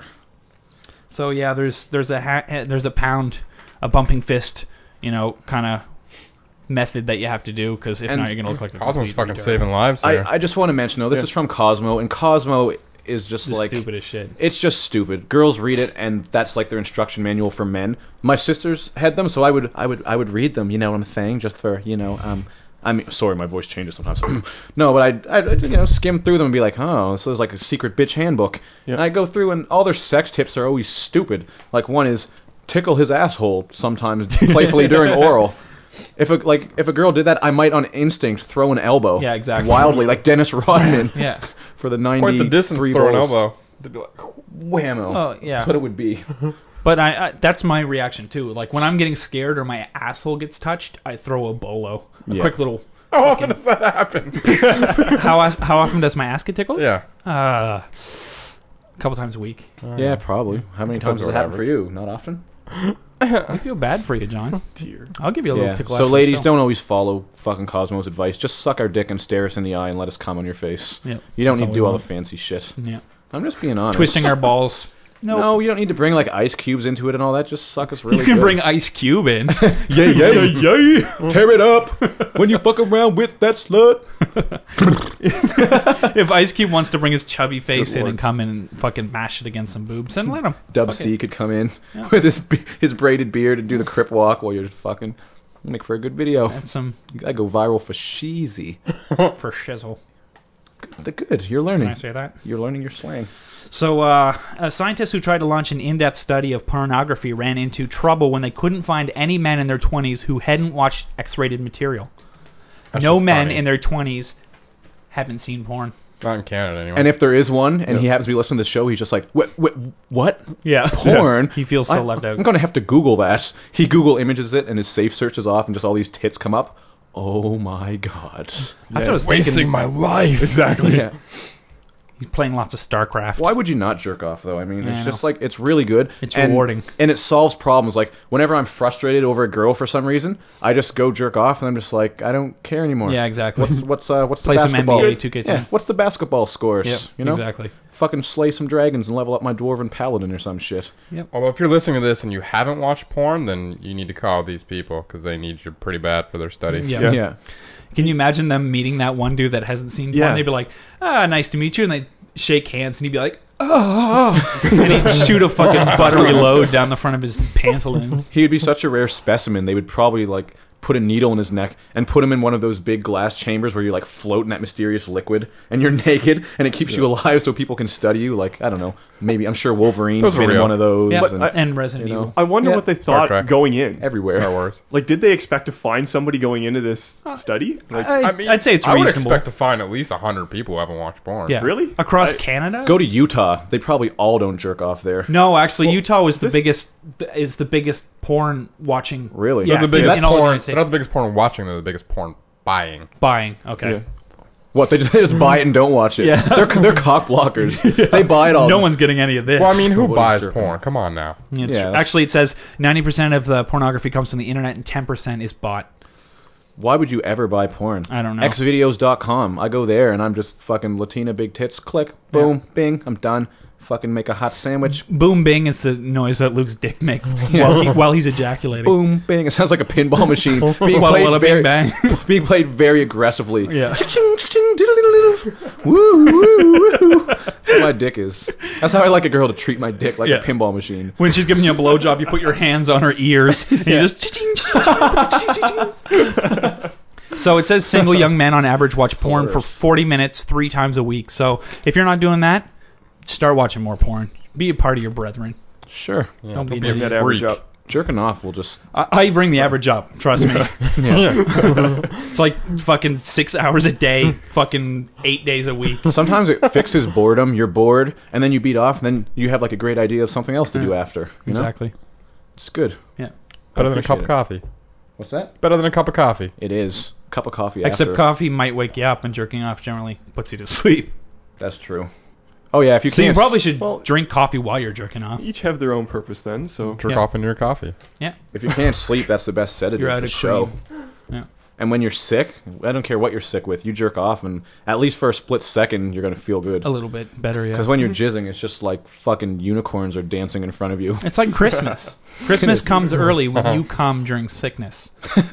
So yeah, there's there's a ha- there's a pound, a bumping fist, you know, kind of method that you have to do because if
And
not, you're gonna look like a
Cosmo's
complete
fucking
retard.
saving lives here.
I, I just want to mention though, this
Yeah.
is from Cosmo, and Cosmo is just
The
like
stupidest shit.
it's just stupid. Girls read it, and that's like their instruction manual for men. My sisters had them, so I would, I would, I would read them. You know what I'm saying? Just for you know, um, I mean, sorry, my voice changes sometimes. No, but I'd, I'd, I'd, you know, skim through them and be like, oh, this is like a secret bitch handbook.
Yeah.
And I go through, and all their sex tips are always stupid. Like one is tickle his asshole sometimes playfully during oral. If a like if a girl did that, I might on instinct throw an elbow.
Yeah, exactly.
Wildly, like Dennis Rodman
Yeah.
for the
Or at
ninety-three
the distance, throw an
balls.
elbow. They'd be like,
Whammo.
Oh, yeah.
That's what it would be.
But I, I that's my reaction too. Like when I'm getting scared or my asshole gets touched, I throw a bolo, a
Yeah.
quick little.
how often does that happen?
How as- how often does my ass get tickled?
yeah.
Uh, a couple times a week.
Yeah, probably. How many
Guess
times
that's
does it happen
about
for you? Not often.
I feel bad for you, John.
Dear.
I'll give you a little
Yeah.
tickle.
So,
after the
ladies,
show.
don't always follow fucking Cosmo's advice. Just suck our dick and stare us in the eye and let us come on your face.
Yep.
You don't
That's
need
all
to
we
do all
want.
the fancy shit.
Yeah.
I'm just being honest.
Twisting our balls. Nope.
No, you don't need to bring like ice cubes into it and all that. Just suck us really
You can
good.
bring Ice Cube in.
yeah, yeah, yeah. Tear it up when you fuck around with that slut.
If Ice Cube wants to bring his chubby face
Good
in
lord.
and come in and fucking mash it against some boobs, then let him.
Dub C could come in with his be- his braided beard and do the crip walk while you're just fucking. Make for a good video.
That's some
I go viral for sheezy.
for shizzle.
The good. You're
Can
learning.
I say that?
You're learning your slang.
So, uh, a scientist who tried to launch an in-depth study of pornography ran into trouble when they couldn't find any men in their twenties who hadn't watched X-rated material.
That's
no
just
men
funny.
in their twenties haven't seen porn.
Not in Canada anyway.
And if there is one, and he happens to be listening to the show, he's just like, "What? What? What?
Yeah,
Porn?
He feels so
I,
left out.
I'm gonna have to Google that." He Google images it, and his safe search is off, and just all these tits come up. Oh my god!
That's what I was
wasting
thinking.
my life.
Exactly.
Yeah.
He's playing lots of StarCraft.
Why would you not jerk off though? I mean,
Yeah,
it's
I
just
know.
like it's really good.
It's
and,
rewarding.
and it solves problems. Like whenever I'm frustrated over a girl for some reason, I just go jerk off, and I'm just like, I don't care anymore.
Yeah, exactly.
What's what's uh, what's
Play
the
some
basketball?
N B A two K ten.
Yeah. What's the basketball scores?
Yep,
you know,
exactly.
fucking slay some dragons and level up my dwarven paladin or some shit.
Although if you're listening to this and you haven't watched porn, then you need to call these people because they need you pretty bad for their study.
Yeah.
Yeah.
Yeah.
Can you imagine them meeting that one dude that hasn't seen porn?
Yeah.
They'd be like, "Ah, nice to meet you," and they shake hands, and he'd be like, "Oh," and he'd shoot a fucking buttery load down the front of his pantaloons.
He would be such a rare specimen. They would probably like put a needle in his neck and put him in one of those big glass chambers where you like float in that mysterious liquid and you're naked and it keeps you alive so people can study you. Like I don't know, maybe I'm sure Wolverine's
Those are
been in
real.
one of those.
Yeah,
and,
and Resident
you know.
Evil.
I wonder
Yeah.
what they
Star
thought
Trek.
going in.
everywhere.
Star Wars.
Like, did they expect to find somebody going into this
Uh,
study? Like,
I,
I mean,
I'd say it's
I would
reasonable.
expect to find at least a hundred people who haven't watched porn.
Yeah,
Really?
across
I-
Canada.
Go to Utah. They probably all don't jerk off there.
No, actually, Utah was the
this-
biggest. Is the biggest porn watching.
Really?
Yeah,
They're the biggest
in all the
porn.
United
They're
States.
not the biggest porn watching. They're the biggest porn buying.
Buying. Okay.
Yeah.
What they just, they just buy it and don't watch it.
Yeah.
They're they're cock blockers. They buy it all.
No one's getting any of this.
Well, I mean, who
What is
buys
jerking?
porn? Come on now.
It's
Yeah,
true.
that's-
Actually, it says ninety percent of the pornography comes from the internet and ten percent is bought.
Why would you ever buy porn?
I don't know.
X videos dot com. I go there and I'm just fucking Latina big tits. Click. Boom. Bing. I'm done. Fucking make a hot sandwich.
Boom bing is the noise that Luke's dick make while, he, while he's ejaculating.
Boom. Bing. It sounds like a pinball machine being
Walla
played
walla
very,
bing bang.
being played very aggressively.
Yeah.
Cha-ching, cha-ching, diddle-diddle-diddle. Woo, woo, woo. That's how my dick is. That's how I like a girl to treat my dick, like
Yeah.
a pinball machine.
When she's giving you a blowjob, you put your hands on her ears and you just. cha-ching, cha-ching, cha-ching, cha-ching. So it says single young men on average watch porn for forty minutes three times a week. So if you're not doing that, start watching more porn. Be a part of your brethren.
Sure.
Yeah,
Don't be
be a
an
that
idiot.
average
freak.
up.
Jerking off will just.
I, I bring the average up. Trust me.
Yeah.
It's like fucking six hours a day, fucking eight days a week.
Sometimes it fixes boredom. You're bored, and then you beat off, and then you have like a great idea of something else to do after. You know?
Exactly.
It's good.
Yeah.
Better than a cup
appreciate
of coffee.
What's that?
Better than a cup of coffee.
It is. Cup of coffee
Except
after.
coffee might wake you up, and jerking off generally puts you to sleep.
That's true. Oh yeah, if you
So you
can't.
probably should
Well-
drink coffee while you're jerking off.
Each have their own purpose then, so
Jerk
Yeah.
off into your coffee.
Yeah.
If you can't sleep, that's the best sedative
You're out
for
of
show.
cream. Yeah.
And when you're sick, I don't care what you're sick with, you jerk off, and at least for a split second, you're gonna feel good.
A little bit better, yeah.
Because when you're jizzing, it's just like fucking unicorns are dancing in front of you.
It's like Christmas. Christmas comes early when you come during sickness.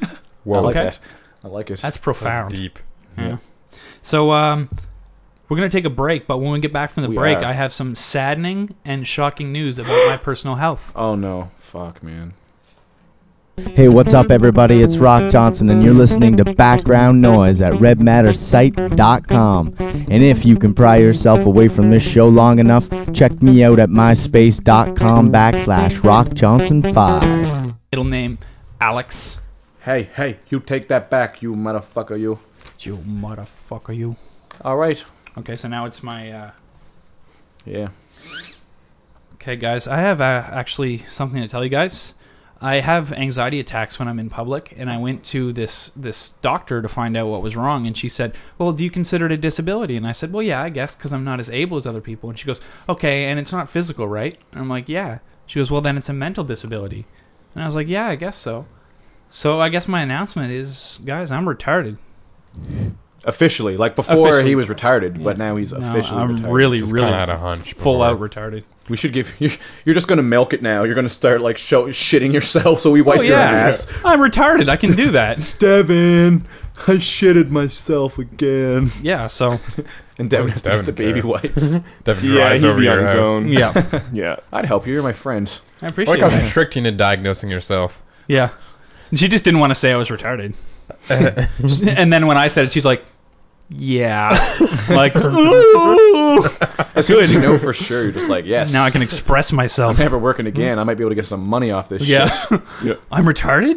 Whoa.
I like
Okay.
that. I like it.
That's
That's
profound.
deep.
Yeah. So um, we're gonna take a break, but when we get back from the
We
break,
are.
I have some saddening and shocking news about my personal health.
Oh no, fuck, man.
Hey, what's up, everybody? It's Rock Johnson, and you're listening to Background Noise at red matter site dot com. And if you can pry yourself away from this show long enough, check me out at myspace.com backslash rockjohnson5.
Middle name Alex.
Hey, hey, you take that back, you motherfucker, you.
You motherfucker, you.
All right.
Okay, so now it's my. Uh...
Yeah.
Okay, guys, I have uh, actually something to tell you guys. I have anxiety attacks when I'm in public, and I went to this this doctor to find out what was wrong, and she said, well, do you consider it a disability? And I said, well, yeah, I guess, because I'm not as able as other people. And she goes, okay, and it's not physical, right? And I'm like, yeah. She goes, well, then it's a mental disability. And I was like, yeah, I guess so. So I guess my announcement is, guys, I'm retarded.
Officially, like before
Officially.
he was retarded, but now he's
No,
officially
I'm
retarded.
really,
Just
really
kinda had a hunch
full
before.
out retarded.
We should give you. You're just gonna milk it now. You're gonna start like show shitting yourself, so we wipe
Oh,
your
yeah.
ass.
I'm retarded. I can do that.
Devin, I shitted myself again.
Yeah, so,
And Devin
What
has
does
to get the
Devin
baby
care?
wipes.
Devin
Yeah,
drives
he'd
over
be on
your
his
house.
own.
yeah.
Yeah.
I'd help you. You're my friend.
I
I
appreciate
like how
that.
she tricked you into diagnosing yourself.
Yeah. And she just didn't want to say I was retarded. And then when I said it, she's like, yeah. Like, ooh.
As soon as you know for sure, you're just like, yes.
Now I can express
I'm
myself.
never working again. I might be able to get some money off this
Yeah.
shit.
Yeah.
I'm retarded?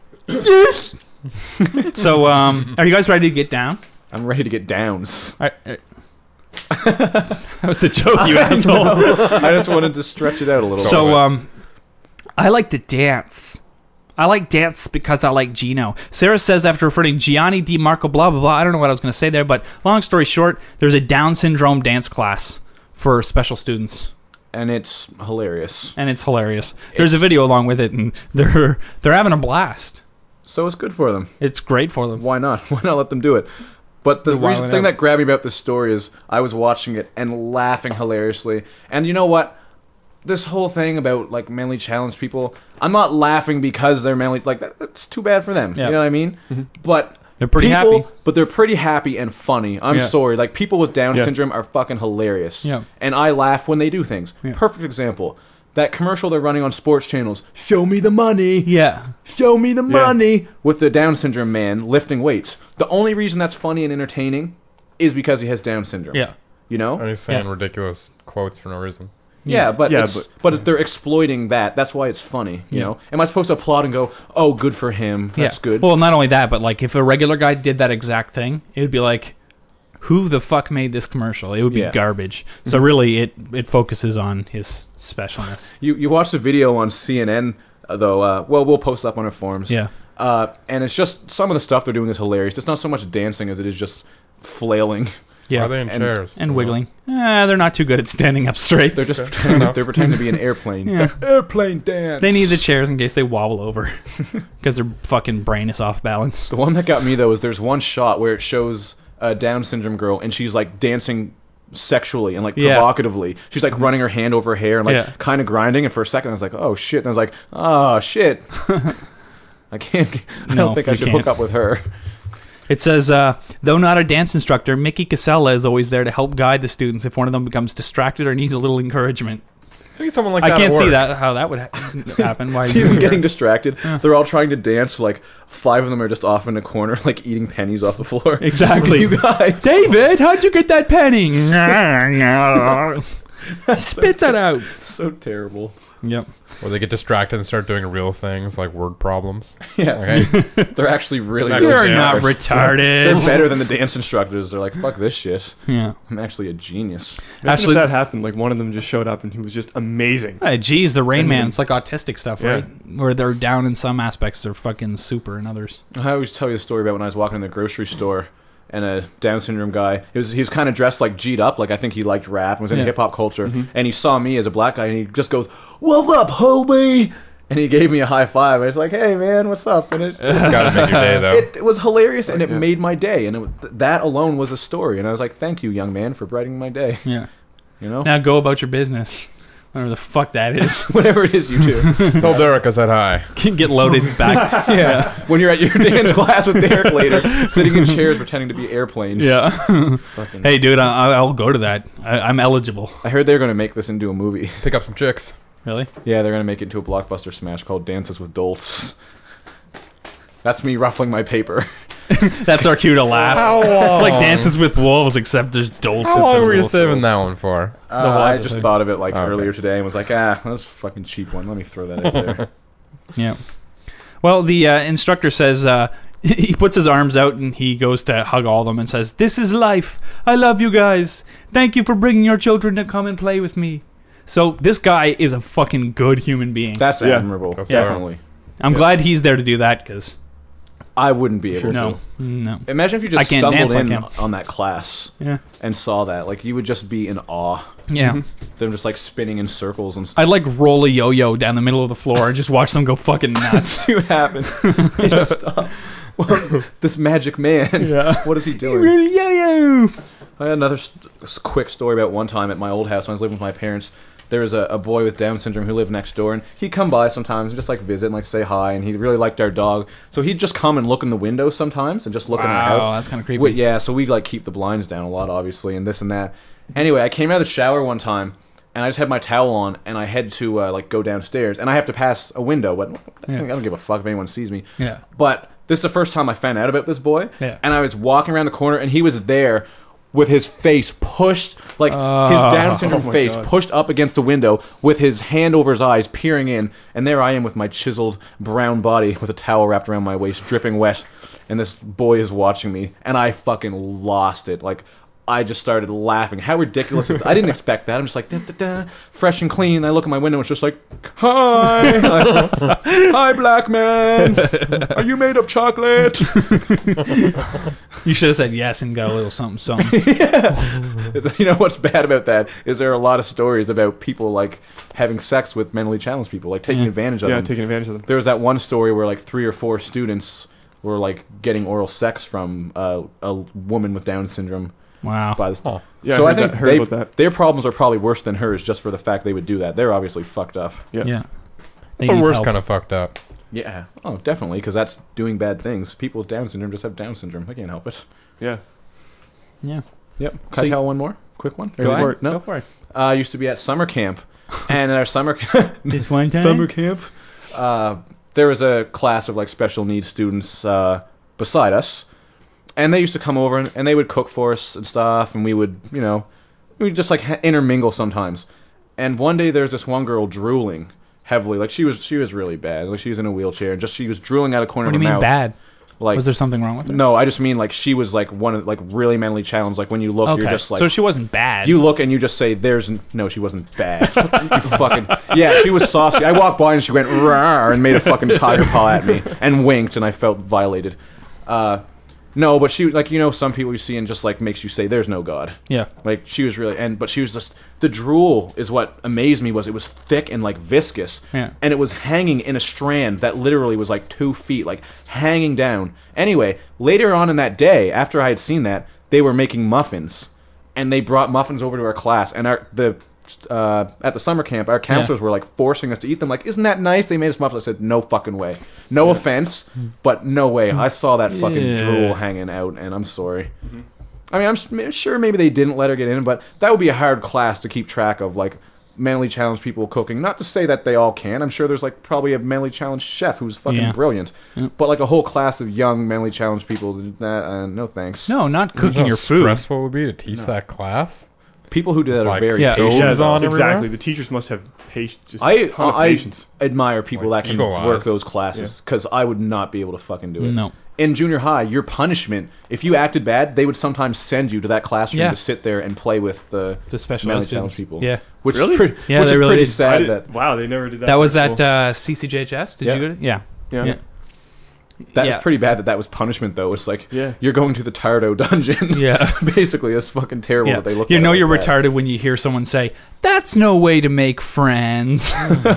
So, um, are you guys ready to get down?
I'm ready to get downs.
All right, all right. That was the joke, you asshole.
I just wanted to stretch it out a little.
So,
bit.
um, I like to dance. I like dance because I like Gino. Sarah says after referring to Gianni Di Marco, blah, blah, blah. I don't know what I was going to say there, but long story short, there's a Down syndrome dance class for special students,
and it's hilarious.
and it's hilarious. There's a
It's-
video along with it, and they're they're having a blast.
So it's good for them.
It's great for them.
Why not? Why not let them do it? But the
They're
reason,
wilding
thing
out.
that grabbed me about this story is I was watching it and laughing hilariously. And you know what? This whole thing about like mentally challenged people, I'm not laughing because they're mentally like that, that's too bad for them.
Yeah.
You know what I mean? But
They're pretty
people,
happy.
But they're pretty happy and funny. I'm
Yeah.
sorry. Like people with Down
Yeah.
syndrome are fucking hilarious.
Yeah.
And I laugh when they do things.
Yeah.
Perfect example. That commercial they're running on sports channels. Show me the money.
Yeah.
Show me the money with the Down syndrome man lifting weights. The only reason that's funny and entertaining is because he has Down syndrome.
Yeah.
You know?
And he's saying
Yeah.
ridiculous quotes for no reason.
Yeah, but
Yeah,
it's,
but-
but, they're exploiting that. That's why it's funny. You
Yeah.
know? Am I supposed to applaud and go, "Oh, good for him. That's
yeah.
good."
Well, not only that, but like if a regular guy did that exact thing, it would be like, who the fuck made this commercial? It would be
Yeah.
garbage. So really, it it focuses on his specialness.
you you watched the video on C N N uh, though. Uh, well, we'll post it up on our forums.
Yeah.
Uh, and it's just some of the stuff they're doing is hilarious. It's not so much dancing as it is just flailing.
Yeah.
Are they in
And-
chairs?
And wiggling. Eh, they're not too good at standing up straight.
They're just
Okay.
pretending,
Enough.
they're pretending to be an airplane.
Yeah.
The airplane dance.
They need the chairs in case they wobble over because their fucking brain is off balance.
The one that got me though is there's one shot where it shows a Down syndrome girl and she's like dancing sexually and like
Yeah.
provocatively. She's like running her hand over her hair and like
Yeah.
kind of grinding. And for a second I was like, oh shit. And I was like, oh shit. I can't. I
No,
don't think I
you
should
can't.
hook up with her.
It says, uh, though not a dance instructor, Mickey Casella is always there to help guide the students if one of them becomes distracted or needs a little encouragement.
I think someone like
I
that
can't
at
see
work.
that how that would ha- happen. Why are
See
you
them
here?
getting distracted. They're all trying to dance. Like five of them are just off in a corner, like eating pennies off the floor.
Exactly.
You guys.
David, how'd you get that penny? Spit that out.
So terrible.
Yep.
Or they get distracted and start doing real things like word problems.
Yeah.
Okay.
They're actually really.
You're
good
You're not
dancers.
retarded.
They're better than the dance instructors. They're like, fuck this shit.
Yeah.
I'm actually a genius.
Imagine
Actually-
if that happened, like one of them just showed up and he was just amazing.
Hey, geez, the Rain Man. It's like autistic stuff,
Yeah.
right? Where they're down in some aspects, they're fucking super in others.
I always tell you a story about when I was walking in the grocery store and a Down syndrome guy. He was he was kind of dressed like G'd up, like I think he liked rap and was into
Yeah.
hip hop culture. And he saw me as a black guy, and he just goes, "What's up, homie?" And he gave me a high five. I was like, "Hey, man, what's up?" And it's,
It's got to make your day, though.
it, it was hilarious, and it made my day. And it, that alone was a story. And I was like, "Thank you, young man, for brightening my day."
Yeah.
You know?
Now go about your business. Whatever the fuck that is.
Whatever it is you do.
Tell Derek I said hi.
Can get loaded back.
Yeah. When you're at your dance class with Derek later, sitting in chairs pretending to be airplanes.
Yeah.
Fucking-
Hey, dude, I, I'll go to that. I, I'm eligible.
I heard they're going to make this into a movie.
Pick up some chicks.
Really?
Yeah, they're going to make it into a blockbuster smash called Dances with Dolts. That's me ruffling my paper.
That's our cue to laugh.
How long?
It's like Dances with Wolves, except there's dolts.
How long
There's
were you
wolves.
saving that one for?
Uh,
whole
I just
episode.
thought of it like
Okay.
earlier today and was like, ah, that's a fucking cheap one. Let me throw that out there.
Yeah. Well, the uh, instructor says uh, he puts his arms out and he goes to hug all of them and says, "This is life. I love you guys. Thank you for bringing your children to come and play with me." So this guy is a fucking good human being.
That's
Yeah.
admirable.
That's
Definitely.
I'm
yeah.
glad he's there to do that because
I wouldn't be able
no,
to.
no.
Imagine if you just
I can't
stumbled
dance like
in
him.
on that class
Yeah.
and saw that. Like, you would just be in awe.
Yeah.
Them just, like, spinning in circles and stuff.
I'd like roll a yo-yo down the middle of the floor and just watch them go fucking nuts.
See what happens. They just stop. Well, this magic man.
Yeah.
What is he doing?
Yo-yo.
I had another st- s- quick story about one time at my old house when I was living with my parents. There was a, a boy with Down syndrome who lived next door, and he'd come by sometimes and just like visit and like say hi, and he really liked our dog. So he'd just come and look in the window sometimes and just look in our
Wow,
house.
that's kind of creepy.
Wait, yeah, so we'd like keep the blinds down a lot, obviously, and this and that. Anyway, I came out of the shower one time, and I just had my towel on, and I had to uh, like go downstairs, and I have to pass a window, but
Yeah.
I don't give a fuck if anyone sees me.
Yeah.
But this is the first time I found out about this boy,
Yeah.
and I was walking around the corner, and he was there with his face pushed, like his Down syndrome
oh my
face
God.
pushed up against the window, with his hand over his eyes, peering in, and there I am with my chiseled brown body with a towel wrapped around my waist, dripping wet, and this boy is watching me, and I fucking lost it. Like, I just started laughing. How ridiculous is I didn't expect that. I'm just like, da, da, da, fresh and clean. I look at my window and it's just like, hi. Like, hi, black man. Are you made of chocolate?
You should have said yes and got a little something, something.
You know what's bad about that is there are a lot of stories about people like having sex with mentally challenged people, like taking
Yeah.
advantage of
Yeah,
them.
taking advantage of them.
There was that one story where like three or four students were like getting oral sex from uh, a woman with Down syndrome.
Wow.
By this
Oh.
Yeah,
so
I
I,
heard
think
that- heard
they,
about that.
their problems are probably worse than hers just for the fact they would do that. They're obviously fucked up.
Yeah.
Yeah. They
It's the
need
worst
help.
kind of fucked up.
Yeah. Oh, definitely, because that's doing bad things. People with Down syndrome just have Down syndrome. I can't help it.
Yeah.
Yeah.
Yep. Can
So
I
you-
tell one more? Quick one?
Go
Or-
ahead.
No.
Go for it.
Uh, I used to be at summer camp, and at our summer
This one time.
summer camp, uh, there was a class of like special needs students uh, beside us, and they used to come over and, and they would cook for us and stuff, and we would, you know, we would just like ha- intermingle sometimes. And one day there's this one girl drooling heavily, like she was she was really bad, like she was in a wheelchair and just she was drooling out a corner
What do
of
you
her
mean
mouth.
bad?
Like
Was there something wrong with her?
no, I just mean like she was like one of like really mentally challenged. Like when you look,
Okay.
you're just like
so she wasn't bad.
you look and you just say, "There's n- no." She wasn't bad. You fucking yeah. She was saucy. I walked by and she went rawr and made a fucking tiger paw at me and winked, and I felt violated. Uh, no, but she like you know some people you see and just like makes you say, "There's no God."
Yeah.
Like she was really and but she was just the drool is what amazed me was it was thick and like viscous.
Yeah.
And it was hanging in a strand that literally was like two feet, like hanging down. Anyway, later on in that day, after I had seen that, they were making muffins, and they brought muffins over to our class. And our the uh, at the summer camp, our counselors were like forcing us to eat them. Like, isn't that nice? They made us muffins. I said, no fucking way. No offense, but no way. I saw that fucking
Yeah.
drool hanging out, and I'm sorry. I mean, I'm s- sure maybe they didn't let her get in, but that would be a hard class to keep track of, like, mentally challenged people cooking. Not to say that they all can. I'm sure there's, like, probably a mentally challenged chef who's fucking
Yeah.
brilliant.
Yeah.
But, like, a whole class of young mentally challenged people, that, uh, no thanks.
No, not
You know
cooking
how
your food.
stressful it would be to teach that class?
People who do that are
Like
very
Yeah.
stoves
Yeah,
on
exactly.
everywhere?
The teachers must have patience. Just
I,
a ton of
I
patience.
admire people
Like
that can
ego-wise.
work those classes, because I would not be able to fucking do it.
No.
In junior high, your punishment, if you acted bad, they would sometimes send you to that classroom
Yeah.
to sit there and play with the
The special
mentally
ed
challenged
students.
people.
Yeah.
Which
Really?
is pretty,
Yeah,
which
they
is
really
pretty
did.
I
sad
did-
that
wow, they never did that.
That was
That's
at uh, C C J H S. Did
Yeah.
you go to? Yeah.
cool.
Yeah.
That
Yeah.
was pretty bad that that was punishment, though. It's like,
Yeah.
you're going to the Tardo dungeon.
Yeah.
Basically, it's fucking terrible
Yeah.
that they look
You
at
know
it
you're
like that.
retarded when you hear someone say, "That's no way to make friends."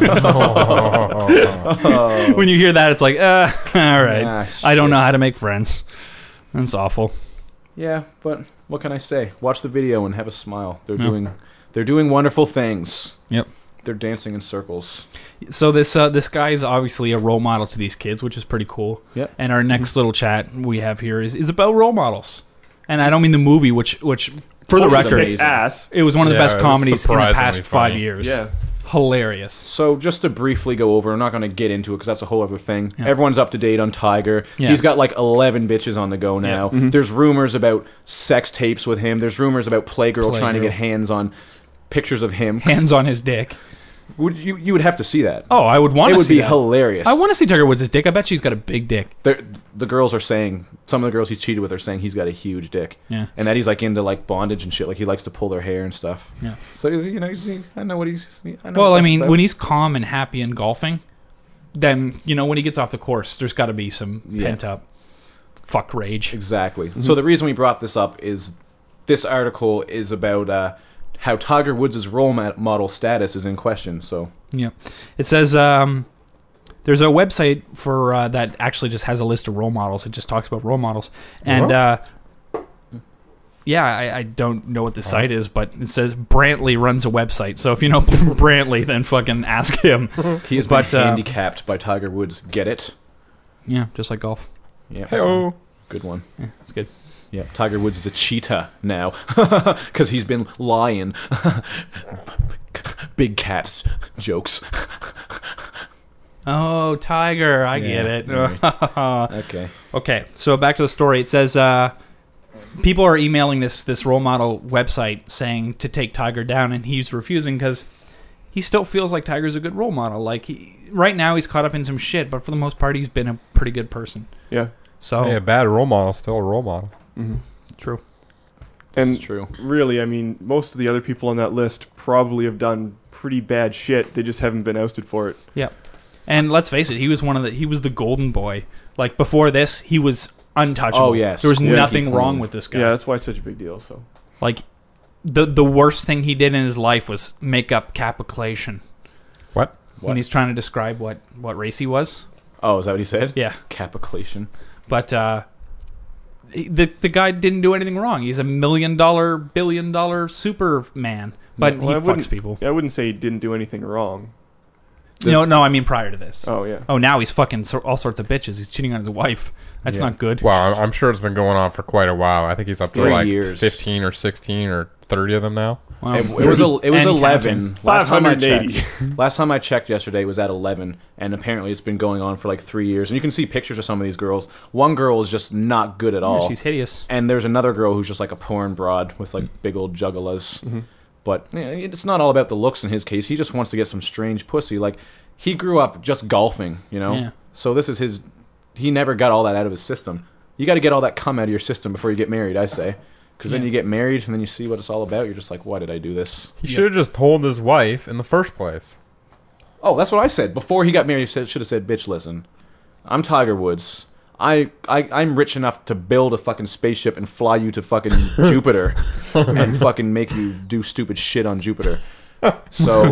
When you hear that, it's like, uh, all right.
Ah,
I don't know
shit.
how to make friends. That's awful.
Yeah, but what can I say? Watch the video and have a smile. They're
Yeah.
doing they're doing wonderful things.
Yep.
they're dancing in circles.
So this uh, this guy is obviously a role model to these kids, which is pretty cool.
Yep.
And our next little chat we have here is, is about role models. And I don't mean the movie, which which for the
Oh, it was
record,
amazing.
ass.
it was one of the
Yeah,
best
it was
comedies in the past
surprisingly
five
funny.
years.
Yeah.
Hilarious.
So just to briefly go over, I'm not going to get into it because that's a whole other thing.
Yeah.
Everyone's up to date on Tiger.
Yeah.
He's got like eleven bitches on the go now.
Mm-hmm.
There's rumors about sex tapes with him. There's rumors about Playgirl trying to
Playgirl.
get hands on pictures of him.
Hands on his dick.
Would you you would have to see that.
Oh, I would want
it
to
would
see
be
that.
hilarious.
I want to see Tiger Woods' dick. I bet she's got a big dick.
They're- the girls are saying, some of the girls he's cheated with are saying he's got a huge dick.
Yeah.
And that he's like into like bondage and shit. Like he likes to pull their hair and stuff.
Yeah.
So, you know, he's, he, I know what he's. I know
Well,
what
I
that's
mean,
about.
when he's calm and happy and golfing, then, you know, when he gets off the course, there's got to be some
Yeah.
pent up fuck rage.
Exactly. So the reason we brought this up is this article is about uh, how Tiger Woods' role ma- model status is in question. So
Yeah. It says um, there's a website for uh, that actually just has a list of role models. It just talks about role models. And uh, yeah, I, I don't know what the site is, but it says Brantley runs a website. So if you know Brantley, then fucking ask him.
he has
But,
been
uh,
handicapped by Tiger Woods. Get it?
Yeah, just like golf.
Yeah.
Hey-o.
Good one.
Yeah, that's good.
Yeah. Tiger Woods is a cheetah now because he's been lying. Big cats jokes.
Oh, Tiger, I
Yeah,
get it.
right. Okay.
Okay, so back to the story. It says uh, people are emailing this this role model website saying to take Tiger down, and he's refusing because he still feels like Tiger's a good role model. Like he, right now, he's caught up in some shit, but for the most part, he's been a pretty good person.
Yeah.
So
Hey, a bad role model is still a role model.
true.
This
And
is true.
really, I mean, most of the other people on that list probably have done pretty bad shit. They just haven't been ousted for it.
Yeah, and let's face it, he was one of the he was the golden boy. Like before this, he was untouchable.
Oh, yes.
there was
Squeaky
nothing
clean.
wrong with this guy.
Yeah, that's why it's such a big deal. So
Like the the worst thing he did in his life was make up capiculation.
What?
When he's trying to describe what, what race he was.
Oh, is that what he said?
Yeah.
Capiculation.
But uh, he- the the guy didn't do anything wrong. He's a million dollar, billion dollar Superman. But
Well, I
he
wouldn't-
fucks people.
I wouldn't say he didn't do anything wrong.
No, no, I mean prior to this.
Oh yeah.
Oh, now he's fucking so- all sorts of bitches. He's cheating on his wife. That's
Yeah.
not good.
Well, I'm, I'm sure it's been going on for quite a while. I think he's up to
Three
like
years.
fifteen or sixteen or thirty of them now.
Well,
It, it was a, it was
and
eleven.
counting.
Last time I
five hundred eighty.
checked. Last time I checked yesterday was at eleven, and apparently it's been going on for like three years. And you can see pictures of some of these girls. One girl is just not good at
Yeah,
all,
she's hideous.
and there's another girl who's just like a porn broad with like big old juggalas.
Mm-hmm.
But yeah, it's not all about the looks in his case. He just wants to get some strange pussy. Like he grew up just golfing, you know.
Yeah.
So this is his. He never got all that out of his system. You got to get all that cum out of your system before you get married, I say. Because then
Yeah.
you get married and then you see what it's all about. You're just like, why did I do this?
He
Yeah.
should have just told his wife in the first place.
Oh, that's what I said. Before he got married, he said, should have said, bitch, listen. I'm Tiger Woods. I, I, I'm rich enough to build a fucking spaceship and fly you to fucking Jupiter and fucking make you do stupid shit on Jupiter. So,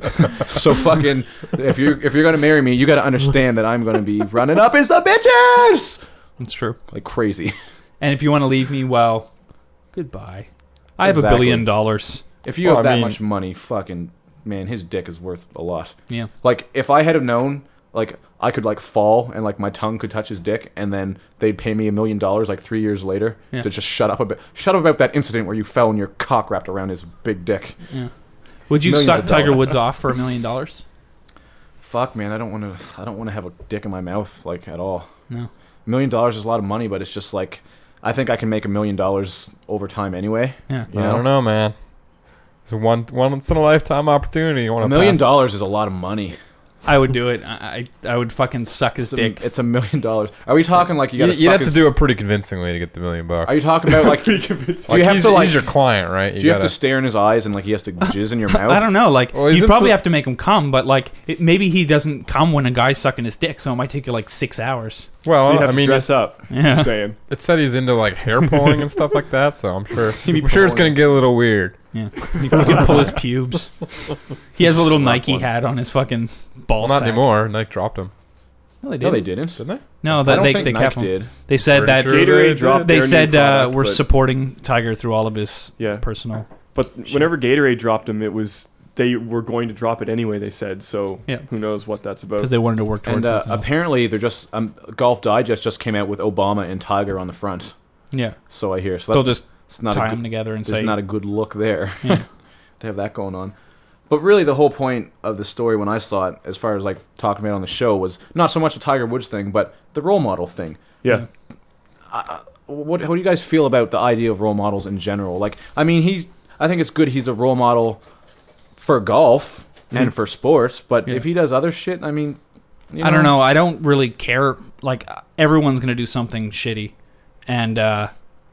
so fucking, if you're, if you're going to marry me, you got to understand that I'm going to be running up in some bitches!
That's true.
Like crazy.
And if you want to leave me, well, goodbye. I have a
Exactly.
billion dollars.
If you
Well,
have
I
that
mean-
much money, fucking, man, his dick is worth a lot.
Yeah.
Like, if I had have known, like, I could, like, fall and, like, my tongue could touch his dick, and then they'd pay me a million dollars, like, three years later
Yeah.
to just shut up a bit. Shut up about that incident where you fell and your cock wrapped around his big dick.
Yeah. Would you
Millions
suck
of
Tiger
dollars.
Woods off for a million dollars?
Fuck, man, I don't want to, I don't want to have a dick in my mouth, like, at all.
No.
A million dollars is a lot of money, but it's just, like, I think I can make a million dollars over time anyway.
Yeah.
You
I
know?
don't know, man. It's a one once in a lifetime opportunity. You want
A million dollars is a lot of money.
I would do it. I I, I would fucking suck his
It's a,
dick.
it's a million dollars. Are we talking like you
You,
got to
you'd
suck
have to
his...
do it pretty convincingly to get the million bucks.
Are you talking about, like...
Pretty convincing.
Do you
Like,
have
he's,
to, like-
he's your client, right? You
Do you have
gotta-
to stare in his eyes and like he has to jizz in your mouth?
I don't know. Like
Well,
you
isn't
probably
so-
have to make him come, but like it, maybe he doesn't come when a guy's sucking his dick, so it might take you like six hours.
Well,
So you have
I
to
mean,
dress up.
Yeah.
I'm saying.
it said he's into like hair pulling and stuff like that, so I'm sure.
be
I'm sure it's
pulling.
gonna get a little weird.
Yeah, you can, you can pull his pubes. He has a little Nike hat on his fucking ball
Well, not
sack.
anymore. Nike dropped him,
No, they
No, they
didn't.
didn't.
didn't they?
No,
I
that
don't
they
think
they
Nike
kept him.
did.
They said
Pretty
that
sure
Gatorade
they
dropped
they
their new
said uh,
product,
we're
but-
supporting Tiger through all of his
Yeah.
personal.
But whenever Gatorade dropped him, it was they were going to drop it anyway. They said so.
Yeah.
Who knows what that's about?
Because they wanted to work towards
And uh,
something else.
apparently, they're just um, Golf Digest just came out with Obama and Tiger on the front.
Yeah.
So I hear. So
They'll
that's
just
it's not
tie
a good,
them together and
there's
say,
not a good look there
Yeah.
to have that going on. But really, the whole point of the story when I saw it, as far as like talking about it on the show, was not so much the Tiger Woods thing, but the role model thing.
yeah.
What how do you guys feel about the idea of role models in general? Like, I mean, he, I think it's good he's a role model for golf and for sports, but
Yeah.
if he does other shit, I mean, you
I don't know. I don't really care. Like, everyone's going to do something shitty. And, uh,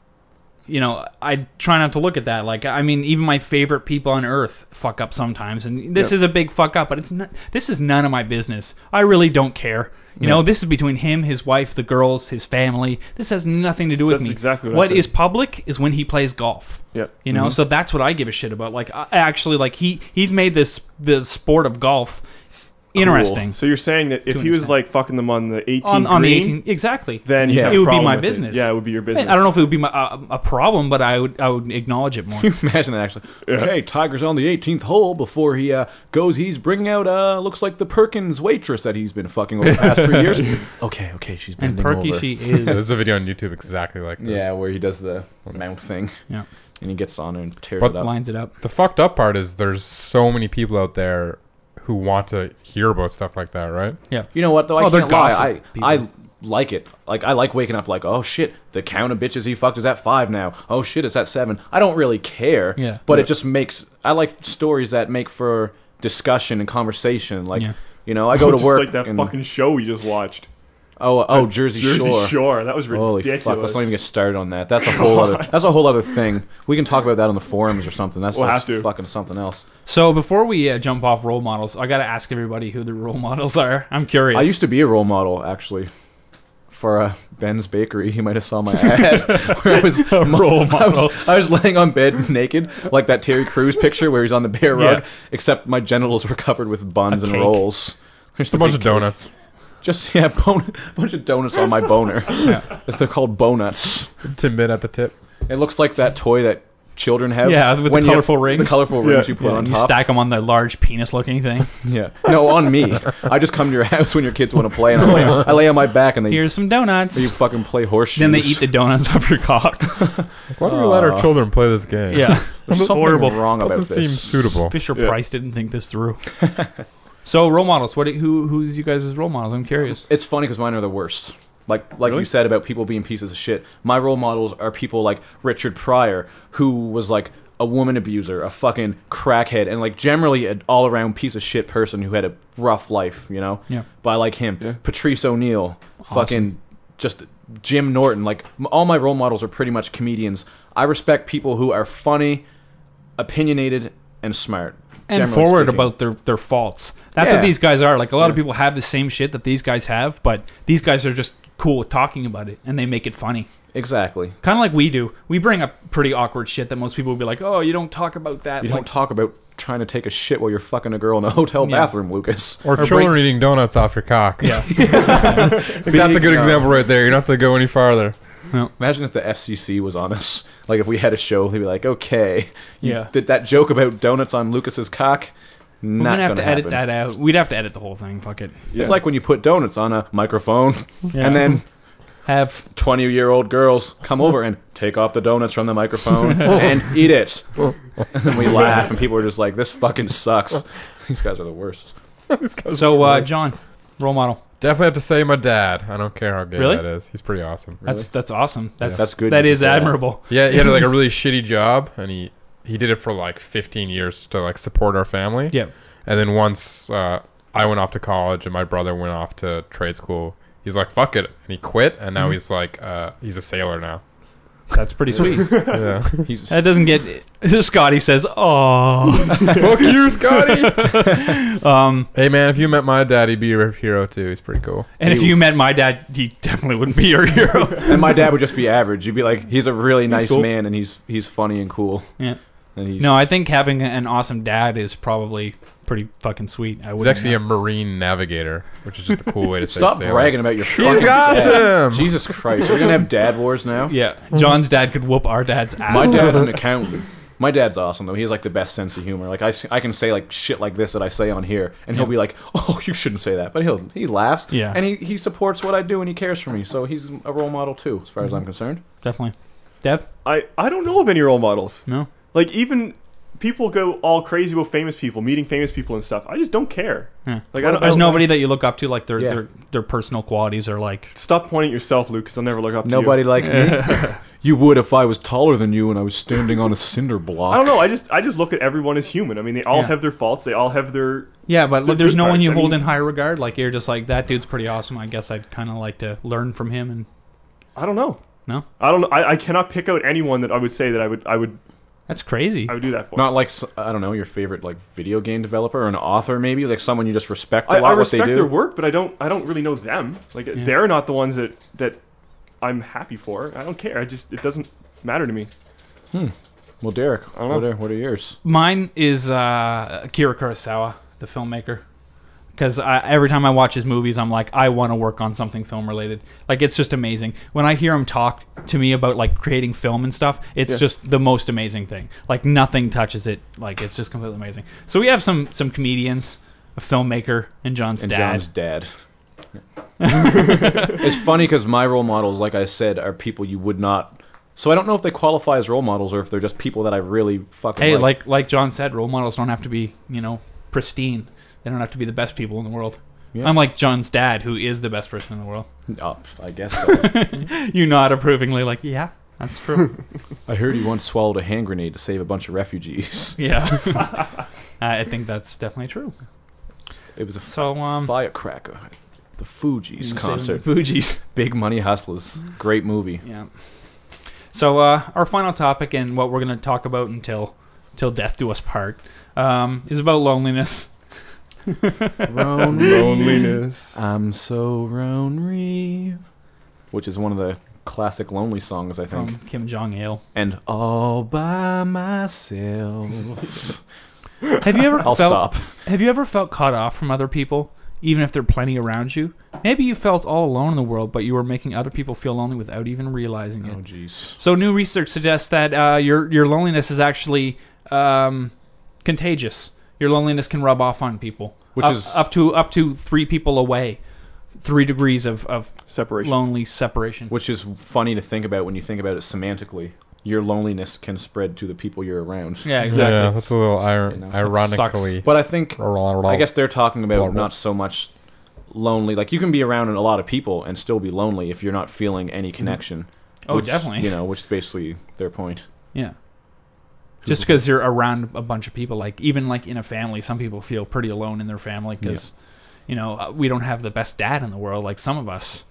you know, I try not to look at that. Like, I mean, even my favorite people on earth fuck up sometimes. And this
Yeah.
is a big fuck up, but it's not, this is none of my business. I really don't care. You know, this is between him, his wife, the girls, his family. This has nothing to do with
That's
me.
exactly what I
What
said.
is public is when he plays golf.
Yeah.
You know, so that's what I give a shit about. Like, I, actually, like he he's made this the sport of golf interesting.
So you're saying that if
To an
he was
extent.
like fucking them on the eighteenth
On, on the
green,
eighteen, exactly.
then
Yeah.
you'd have
It
a
would be
problem
my
with
business.
Yeah, it would be your business.
I don't know if it would be my, uh, a problem, but I would I would acknowledge it more.
Imagine that actually. Okay, Tiger's on the eighteenth hole before he uh, goes. He's bringing out uh, looks like the Perkins waitress that he's been fucking over the past three years. Okay, okay, she's
And
bending
Perky,
over.
she
Yeah,
is.
there's a video on YouTube exactly like this.
Yeah, where he does the mount thing.
Yeah.
And he gets on her and tears
But
it up.
Lines it up.
The fucked up part is there's so many people out there who want to hear about stuff like that, right?
Yeah.
You know what though? I
Oh, they're
can't lie.
gossip
I
people.
I like it. Like I like waking up like, oh shit, the count of bitches he fucked is at five now. Oh shit, it's at seven. I don't really care.
Yeah.
But
Yeah.
it just makes. I like stories that make for discussion and conversation. Like
Yeah.
you know, I go to
Just
work.
like that
and,
fucking show we just watched.
oh oh Jersey,
Jersey
Shore.
Shore. That was
Holy
ridiculous.
fuck! Let's not even get started on that. That's a whole other. That's a whole other thing. We can talk about that on the forums or something. That's
We'll
that's
have to.
fucking something else.
So before we uh, jump off role models, I got to ask everybody who the role models are. I'm curious.
I used to be a role model actually for uh, Ben's Bakery. You might have saw my ad where I was a
role
I
model.
was, I was laying on bed naked, like that Terry Crews picture where he's on the bear rug,
Yeah.
except my genitals were covered with buns
A
and
cake.
rolls. Just
A bunch
big
of
cake.
donuts.
Just yeah, bon- bunch of donuts on my boner. Yeah. They're called bonuts.
Tidbit at the tip.
It looks like that toy that children have.
Yeah, with the
when you-
colorful rings.
The colorful
Yeah.
rings you put
Yeah,
on
you
top.
stack them on the large penis-looking thing.
Yeah. No, on me. I just come to your house when your kids want to play, and I lay, I lay on my back, and they
Here's some donuts.
you fucking play horseshoes.
Then they eat the donuts off your cock.
Why do we let our children play this game?
Yeah,
There's something
horrible.
wrong about
Doesn't
this.
seem suitable.
Fisher
Yeah.
Price didn't think this through. So role models. What? do- Who? Who's you guys' role models? I'm curious.
It's funny because mine are the worst. Like like
Really?
you said about people being pieces of shit. My role models are people like Richard Pryor, who was like a woman abuser, a fucking crackhead, and like generally an all around piece of shit person who had a rough life, you know?
Yeah.
But I like him.
Yeah.
Patrice O'Neill, fucking just Jim Norton. Like m- all my role models are pretty much comedians. I respect people who are funny, opinionated, and smart.
And
generally
forward
speaking.
about their their faults. That's
Yeah.
what these guys are. Like a lot of people have the same shit that these guys have, but these guys are just cool with talking about it, and they make it funny.
Exactly.
Kind of like we do. We bring up pretty awkward shit that most people would be like, "Oh, you don't talk about that."
You
Like,
don't talk about trying to take a shit while you're fucking a girl in a hotel
Yeah.
bathroom, Lucas.
Or, children eating donuts off your cock.
Yeah.
That's a good example right there. You don't have to go any farther.
Imagine if the F C C was on us. Like if we had a show, they'd be like, "Okay, you
Yeah.
did that joke about donuts on Lucas's cock?
We're
Not
gonna have
gonna
to edit
happen."
that out. We'd have to edit the whole thing. Fuck it.
It's like when you put donuts on a microphone,
Yeah.
and then
Have
twenty-year-old girls come over and take off the donuts from the microphone and eat it. And then we laugh, and people are just like, "This fucking sucks." These guys are the worst.
so, uh, John, role model.
Definitely have to say my dad. I don't care how gay
Really?
that is. He's pretty awesome.
That's that's awesome. That's
That's good
That
you
is
can say that.
admirable.
Yeah, he had like a really shitty job, and he he did it for like fifteen years to like support our family.
Yeah.
And then once uh, I went off to college and my brother went off to trade school, he's like, "Fuck it," and he quit. And now
Mhm.
he's like, uh, he's a sailor now.
That's pretty sweet.
Yeah.
He's
That doesn't get. Scotty says, "Oh."
Fuck you, Scotty.
Um,
Hey man, if you met my dad, he'd be your hero too. He's pretty cool.
and if you met my dad, he definitely wouldn't be your hero.
and my dad would just be average. You'd be like, "He's a really nice
cool.
man, and he's he's funny and cool."
Yeah.
And he's,
No, I think having an awesome dad is probably pretty fucking sweet. I
He's
would
actually a marine navigator, which is just a cool way to say
stop
sailor.
bragging about your fucking
He's
dad.
awesome.
Jesus Christ, we're gonna have dad wars now.
Yeah, John's dad could whoop our dad's ass.
My dad's an accountant. My dad's awesome though. He has like the best sense of humor. Like I, s- I can say like shit like this that I say on here, and he'll
Yeah.
be like, "Oh, you shouldn't say that," but he'll he laughs.
Yeah.
and he, he supports what I do and he cares for me. So he's a role model too, as far as I'm concerned.
Definitely. Dev?
I, I don't know of any role models.
No.
Like, even people go all crazy about famous people, meeting famous people and stuff. I just don't care.
Yeah.
Like, I don't, I
There's
don't-
nobody that you look up to, like their
Yeah.
their their personal qualities are like.
Stop pointing at yourself, Luke, because I'll never look up to
Nobody
you.
like me. You would if I was taller than you and I was standing on a cinder block.
I don't know. I just I just look at everyone as human. I mean, they all
Yeah.
have their faults. They all have their...
Yeah, but
The
there's
good
no one
parts,
you
I
hold
mean-
in high regard. Like you're just like that dude's pretty awesome. I guess I'd kind of like to learn from him. And
I don't know.
no,
I don't know. I, I cannot pick out anyone that I would say that I would I would
that's crazy.
I would do that for.
Not like s- I don't know your favorite like video game developer or an author maybe like someone you just respect a
I,
lot
I
what they
respect
do.
their work, but I don't I don't really know them. Like they're not the ones that that I'm happy for. I don't care. I just it doesn't matter to me.
Well, Derek,
don't know.
what are, what are yours?
Mine is uh, Akira Kurosawa, the filmmaker. Because every time I watch his movies, I'm like, I want to work on something film related. Like, it's just amazing. When I hear him talk to me about like creating film and stuff, it's
Yeah.
just the most amazing thing. Like, nothing touches it. Like, it's just completely amazing. So we have some some comedians, a filmmaker, and John's
And
dad.
John's dad. It's funny because my role models, like I said, are people you would not. So I don't know if they qualify as role models or if they're just people that I really fucking
Hey,
like.
like like John said, role models don't have to be, you know, pristine. They don't have to be the best people in the world.
Yeah.
Unlike John's dad, who is the best person in the world.
Oh, I guess so.
You nod approvingly, like, yeah, that's true.
I heard he once swallowed a hand grenade to save a bunch of refugees.
Yeah, I think that's definitely true.
It was a
So, um,
firecracker. The Fugees concert.
Fugees.
Big Money Hustlers. Great movie.
Yeah. So, uh, our final topic and what we're going to talk about until until death do us part um, is about loneliness.
Loneliness.
I'm so lonely. Which is one of the classic Lonely songs, I think.
From Kim Jong Il.
And all by myself.
Have you ever
I'll
felt?
stop.
Have you ever felt cut off from other people, even if there are plenty around you? Maybe you felt all alone in the world, but you were making other people feel lonely without even realizing it.
Oh, jeez.
So new research suggests that uh, your your loneliness is actually um, contagious. Your loneliness can rub off on people,
Which
up,
is-
up to up to three people away, three degrees of, of
Separation.
lonely separation.
Which is funny to think about when you think about it semantically. Your loneliness can spread to the people you're around.
Yeah, exactly.
Yeah, that's a little ir-
You know, that
ironically.
But I think, I guess they're talking about not so much lonely. Like, you can be around a lot of people and still be lonely if you're not feeling any connection.
Oh,
which,
definitely.
You know, which is basically their point.
Yeah. Just because you're around a bunch of people, like even like in a family, some people feel pretty alone in their family because, you know, uh, we don't have the best dad in the world like some of us.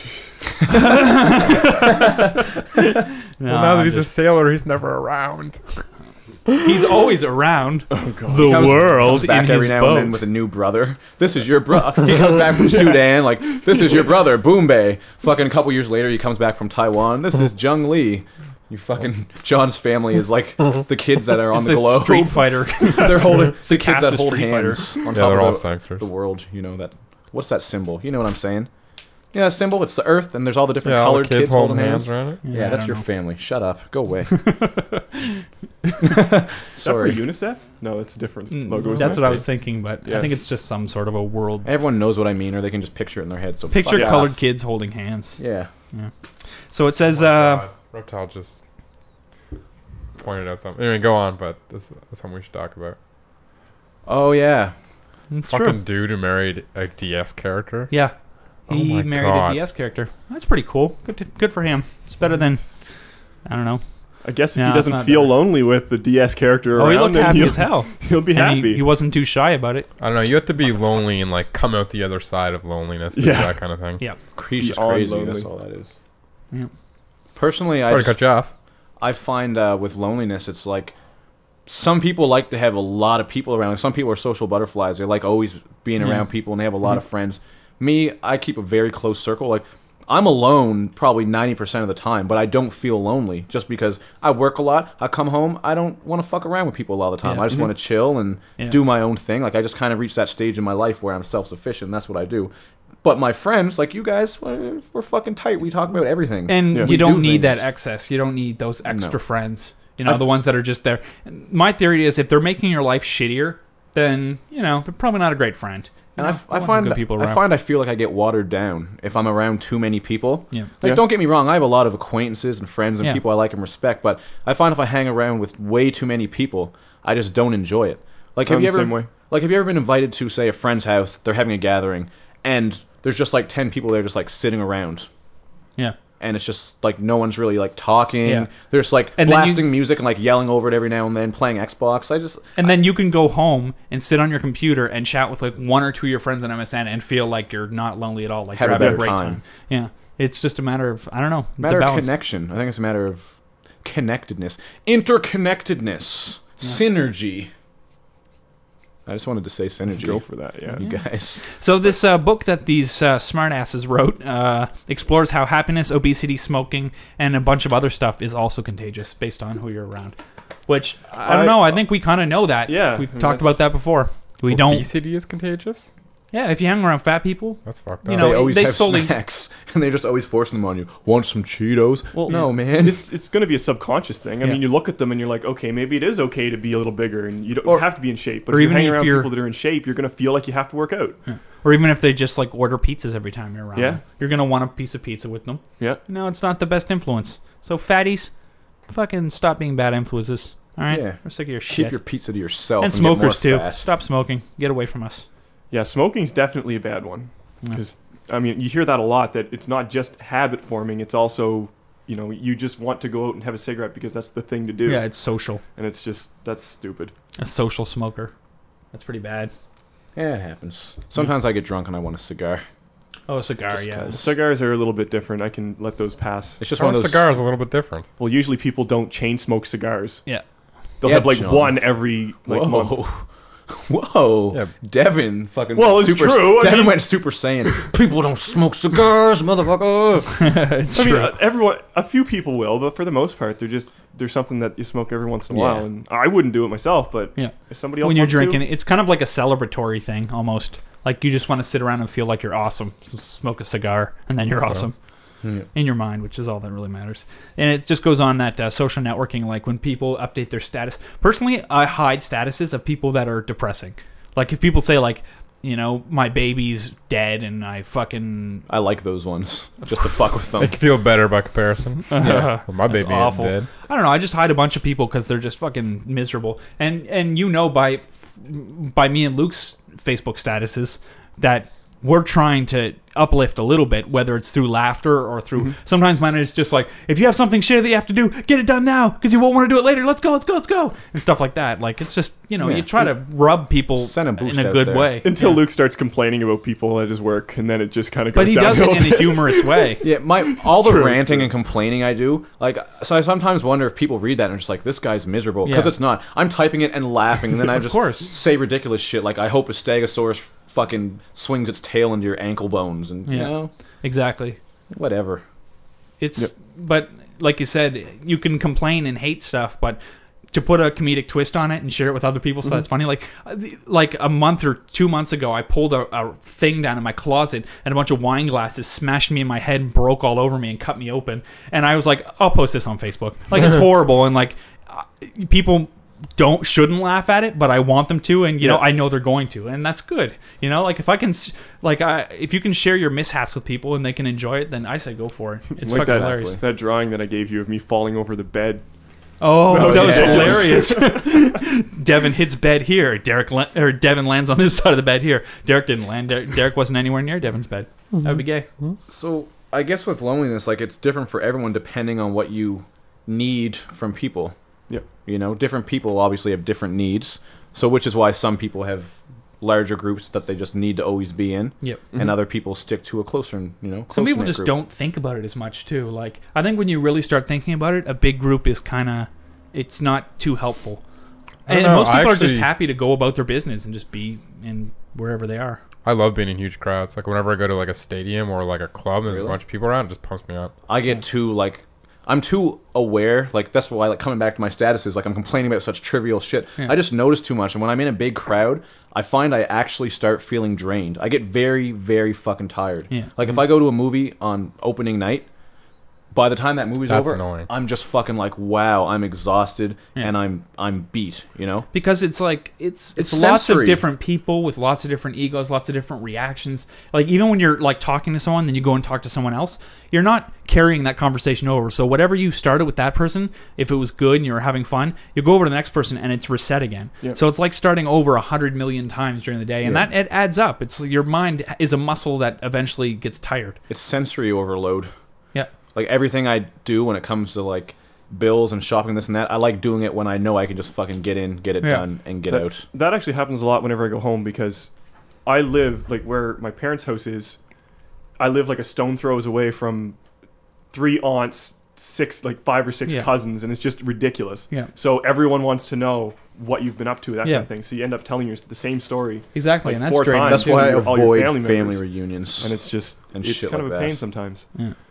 Well, now that he's a sailor, he's never around.
He's always around the
He comes-
world
comes back
in
every
his
now
boat.
and then with a new brother. This is your brother. He comes back from Sudan, like, this is your brother, Boombay. Fucking a couple years later, he comes back from Taiwan. This is Jung Lee. You fucking John's family is like the kids that are on
It's
the,
the
globe.
Street Fighter.
They're holding the kids
cast
that
of
hold
Street Fighter.
hands on
Yeah,
top
they're all
of the,
sangsters.
the world. You know that. What's that symbol? You know what I'm saying? Yeah, that symbol. It's the Earth, and there's all the different
Yeah, all the
colored
kids,
kids holding hands.
around it.
Yeah,
I
that's
don't
your
know.
family. Shut up. Go away.
Is that for
Sorry.
UNICEF? No, it's a different
Mm,
logo. isn't
That's
it?
what I was thinking, but I
Yeah.
think it's just some sort of a world.
Everyone knows what I mean, or they can just picture it in their head. So
Picture
fuck
colored
off.
kids holding hands.
Yeah.
So it says,
Oh my
uh,
God. Reptile just pointed out something. Anyway, go on, but that's, that's something we should talk about.
Oh yeah.
it's
Fucking
true.
dude who married a D S character.
Yeah.
Oh
He
my
married
God.
a D S character. That's pretty cool. Good to, good for him. It's better than, I don't know.
I guess if
No,
he
it's
doesn't
not
feel
better.
lonely with the D S character
Oh,
around,
he looked
then
happy
he'll,
as hell.
he'll be
And
happy.
he, he wasn't too shy about it.
I don't know. You have to be lonely and like come out the other side of loneliness to
Yeah.
do that kind of thing.
Yeah.
He's just
Beyond
crazy.
lonely.
That's all that is.
Yeah.
Personally, I
Sorry to
just,
cut you off.
I find uh, with loneliness, it's like some people like to have a lot of people around. Like, some people are social butterflies. They like always being
Yeah.
around people, and they have a lot of friends. Me, I keep a very close circle. Like, I'm alone probably ninety percent of the time, but I don't feel lonely just because I work a lot. I come home, I don't want to fuck around with people a lot of the time.
Yeah.
I just want to chill and
Yeah.
do my own thing. Like, I just kind of reached that stage in my life where I'm self-sufficient, and that's what I do. But my friends, like you guys, we're, we're fucking tight. We talk about everything.
And
Yeah.
you
We
don't
do
need that
things.
excess. You don't need those extra
No.
friends. You know,
I've-
the ones that are just there. My theory is if they're making your life shittier, then, you know, they're probably not a great friend.
And
You
I,
know,
f-
the
I
ones
find
with good people
I
around.
find I feel like I get watered down if I'm around too many people.
Yeah.
Like,
Yeah.
don't get me wrong, I have a lot of acquaintances and friends and
Yeah.
people I like and respect, but I find if I hang around with way too many people, I just don't enjoy it. Like, have
I'm
you
the
ever
same way.
like have you ever been invited to, say, a friend's house? They're having a gathering, and there's just like ten people there, just like sitting around,
Yeah.
and it's just like no one's really like talking.
Yeah.
They're just like
And then you-
blasting music and like yelling over it every now and then, playing Xbox. I just
And then you can go home and sit on your computer and chat with like one or two of your friends on M S N and feel like you're not lonely at all. Like
Have
you're
a
having a
better
great
time.
time. Yeah. It's just a matter of, I don't know. It's
matter
a
of
balance.
connection. I think it's a matter of connectedness, interconnectedness, synergy. I just wanted to say synergy.
Go for that, yeah.
you guys.
So this uh, book that these uh, smartasses wrote uh, explores how happiness, obesity, smoking, and a bunch of other stuff is also contagious based on who you're around. Which, I don't
I-
know, I think we kind of know that.
Yeah,
We've
I mean,
talked
that's-
about that before. We don't...
Obesity is contagious?
Yeah, if you hang around fat people...
That's fucked
You
up.
know,
They always
they
have
slowly-
snacks, and they're just always forcing them on you. Want some Cheetos?
Well,
no, man.
It's it's going to be a subconscious thing. I
Yeah.
mean, you look at them and you're like, okay, maybe it is okay to be a little bigger, and you don't
Or-
have to be in shape. But
or
if you're
even
hanging
if
around
you're-
people that are in shape, you're going to feel like you have to work out.
Or even if they just, like, order pizzas every time you're around
Yeah.
them. You're going to want a piece of pizza with them.
Yeah.
No, it's not the best influence. So, fatties, fucking stop being bad influences. All right?
Yeah.
We're sick of your shit.
Keep your pizza to yourself.
and
and get more
smokers, too.
fat.
Stop smoking. Get away from us.
Yeah, smoking's definitely a bad one. Because, I mean, you hear that a lot, that it's not just habit forming, it's also, you know, you just want to go out and have a cigarette because that's the thing to do.
Yeah, it's social.
And it's just, that's stupid.
A social smoker. That's pretty bad.
Yeah, it happens. Sometimes I get drunk and I want a cigar.
Oh, a cigar,
Just
yeah.
'cause.
Cigars are a little bit different. I can let those pass.
It's just
Or
one of those
cigar is a little bit different.
Well, usually people don't chain smoke cigars.
Yeah.
They'll
Yeah,
have like
John.
one every like month.
Whoa. Whoa.
Yeah.
Devin fucking
Well, it's
super,
true, I
Devin
mean-
went Super Saiyan. People don't smoke cigars, motherfucker.
it's
I mean,
true.
uh, everyone, a few people will, but for the most part, they're just there's something that you smoke every once in a
Yeah.
while. And I wouldn't do it myself, but
Yeah.
if somebody else
When you're
wants to-
drinking, it's kind of like a celebratory thing, almost. Like, you just want to sit around and feel like you're awesome. S- smoke a cigar, and then you're
So.
awesome.
Yeah.
In your mind, which is all that really matters. And it just goes on that uh, social networking, like when people update their status. Personally, I hide statuses of people that are depressing. Like, if people say, like, you know, my baby's dead and I fucking...
I like those ones just to fuck with them.
Make you feel better by comparison.
Yeah.
Well, my
That's
baby
awful.
ain't dead.
I don't know. I just hide a bunch of people because they're just fucking miserable. And and you know by by me and Luke's Facebook statuses that we're trying to uplift a little bit, whether it's through laughter or through.
Mm-hmm.
Sometimes mine is just like, if you have something shitty that you have to do, get it done now because you won't want to do it later. Let's go, let's go, let's go, and stuff like that. Like, it's just, you know,
Yeah.
you try to rub people
Send a boost
in a
out
good
there.
way
until
Yeah.
Luke starts complaining about people at his work, and then it just kind of goes
But he does it
downhill.
in a humorous way.
Yeah, my all the
True,
ranting
true.
and complaining I do, like, so I sometimes wonder if people read that and are just like, this guy's miserable. Because
Yeah.
it's not. I'm typing it and laughing, and then I
Of
just
course.
say ridiculous shit like, I hope a stegosaurus fucking swings its tail into your ankle bones, and, you
Yeah.
know,
Exactly.
whatever.
It's
Yep.
but like you said, you can complain and hate stuff, but to put a comedic twist on it and share it with other people so
Mm-hmm.
that's funny. Like uh, the- like a month or two months ago, I pulled a, a thing down in my closet and a bunch of wine glasses smashed me in my head and broke all over me and cut me open. And I was like, I'll post this on Facebook. Like, it's horrible, and like uh, people don't shouldn't laugh at it, but I want them to, and you know
Yeah.
I know they're going to, and that's good. You know, like if I can, s- like I if you can share your mishaps with people and they can enjoy it, then I say go for it. It's
like
fucking
that,
hilarious.
that drawing that I gave you of me falling over the bed.
Oh,
No,
that was
yeah.
hilarious. Devin hits bed here. Derek la- or Devin lands on this side of the bed here. Derek didn't land. Der- Derek wasn't anywhere near Devin's bed. That would be gay.
So I guess with loneliness, like, it's different for everyone depending on what you need from people.
Yep.
You know, different people obviously have different needs. So which is why some people have larger groups that they just need to always be in,
Yep.
and other people stick to a closer, you know.
Some people
close-knit
just
group.
don't think about it as much too. Like I think when you really start thinking about it, a big group is kind of it's not too helpful.
I don't
And
know,
most people
I
are just
actually-
happy to go about their business and just be in wherever they are.
I love being in huge crowds. Like whenever I go to like a stadium or like a club and there's
Really?
a bunch of people around, it just pumps me up.
I get too like I'm too aware. Like that's why like coming back to my status is like I'm complaining about such trivial shit.
Yeah.
I just notice too much, and when I'm in a big crowd, I find I actually start feeling drained. I get very very fucking tired.
Yeah.
Like if I go to a movie on opening night, by the time that movie's
That's
over,
annoying.
I'm just fucking like, wow, I'm exhausted
Yeah.
and I'm I'm beat. You know,
Because it's like it's it's,
It's
lots
sensory.
of different people with lots of different egos, lots of different reactions. Like even when you're like talking to someone, then you go and talk to someone else, you're not carrying that conversation over. So whatever you started with that person, if it was good and you were having fun, you go over to the next person and it's reset again.
Yeah.
So it's like starting over a hundred million times during the day, and
Yeah.
that it adds up. It's your mind is a muscle that eventually gets tired.
it's sensory overload.
Yeah.
Like everything I do when it comes to like bills and shopping, this and that, I like doing it when I know I can just fucking get in, get it
Yeah.
done, and get
that,
out.
That actually happens a lot whenever I go home because I live like where my parents' house is. I live like a stone throws away from three aunts, six like five or six
Yeah.
cousins, and it's just ridiculous.
Yeah.
So everyone wants to know what you've been up to, that
Yeah.
kind of thing. So you end up telling your the same story,
Exactly,
Like
and that's
four
straight.
times.
That's
just
why I
your- all your
avoid
family
family,
members.
reunions.
and it's just
And
it's
shit
kind
like
of a
that.
pain sometimes.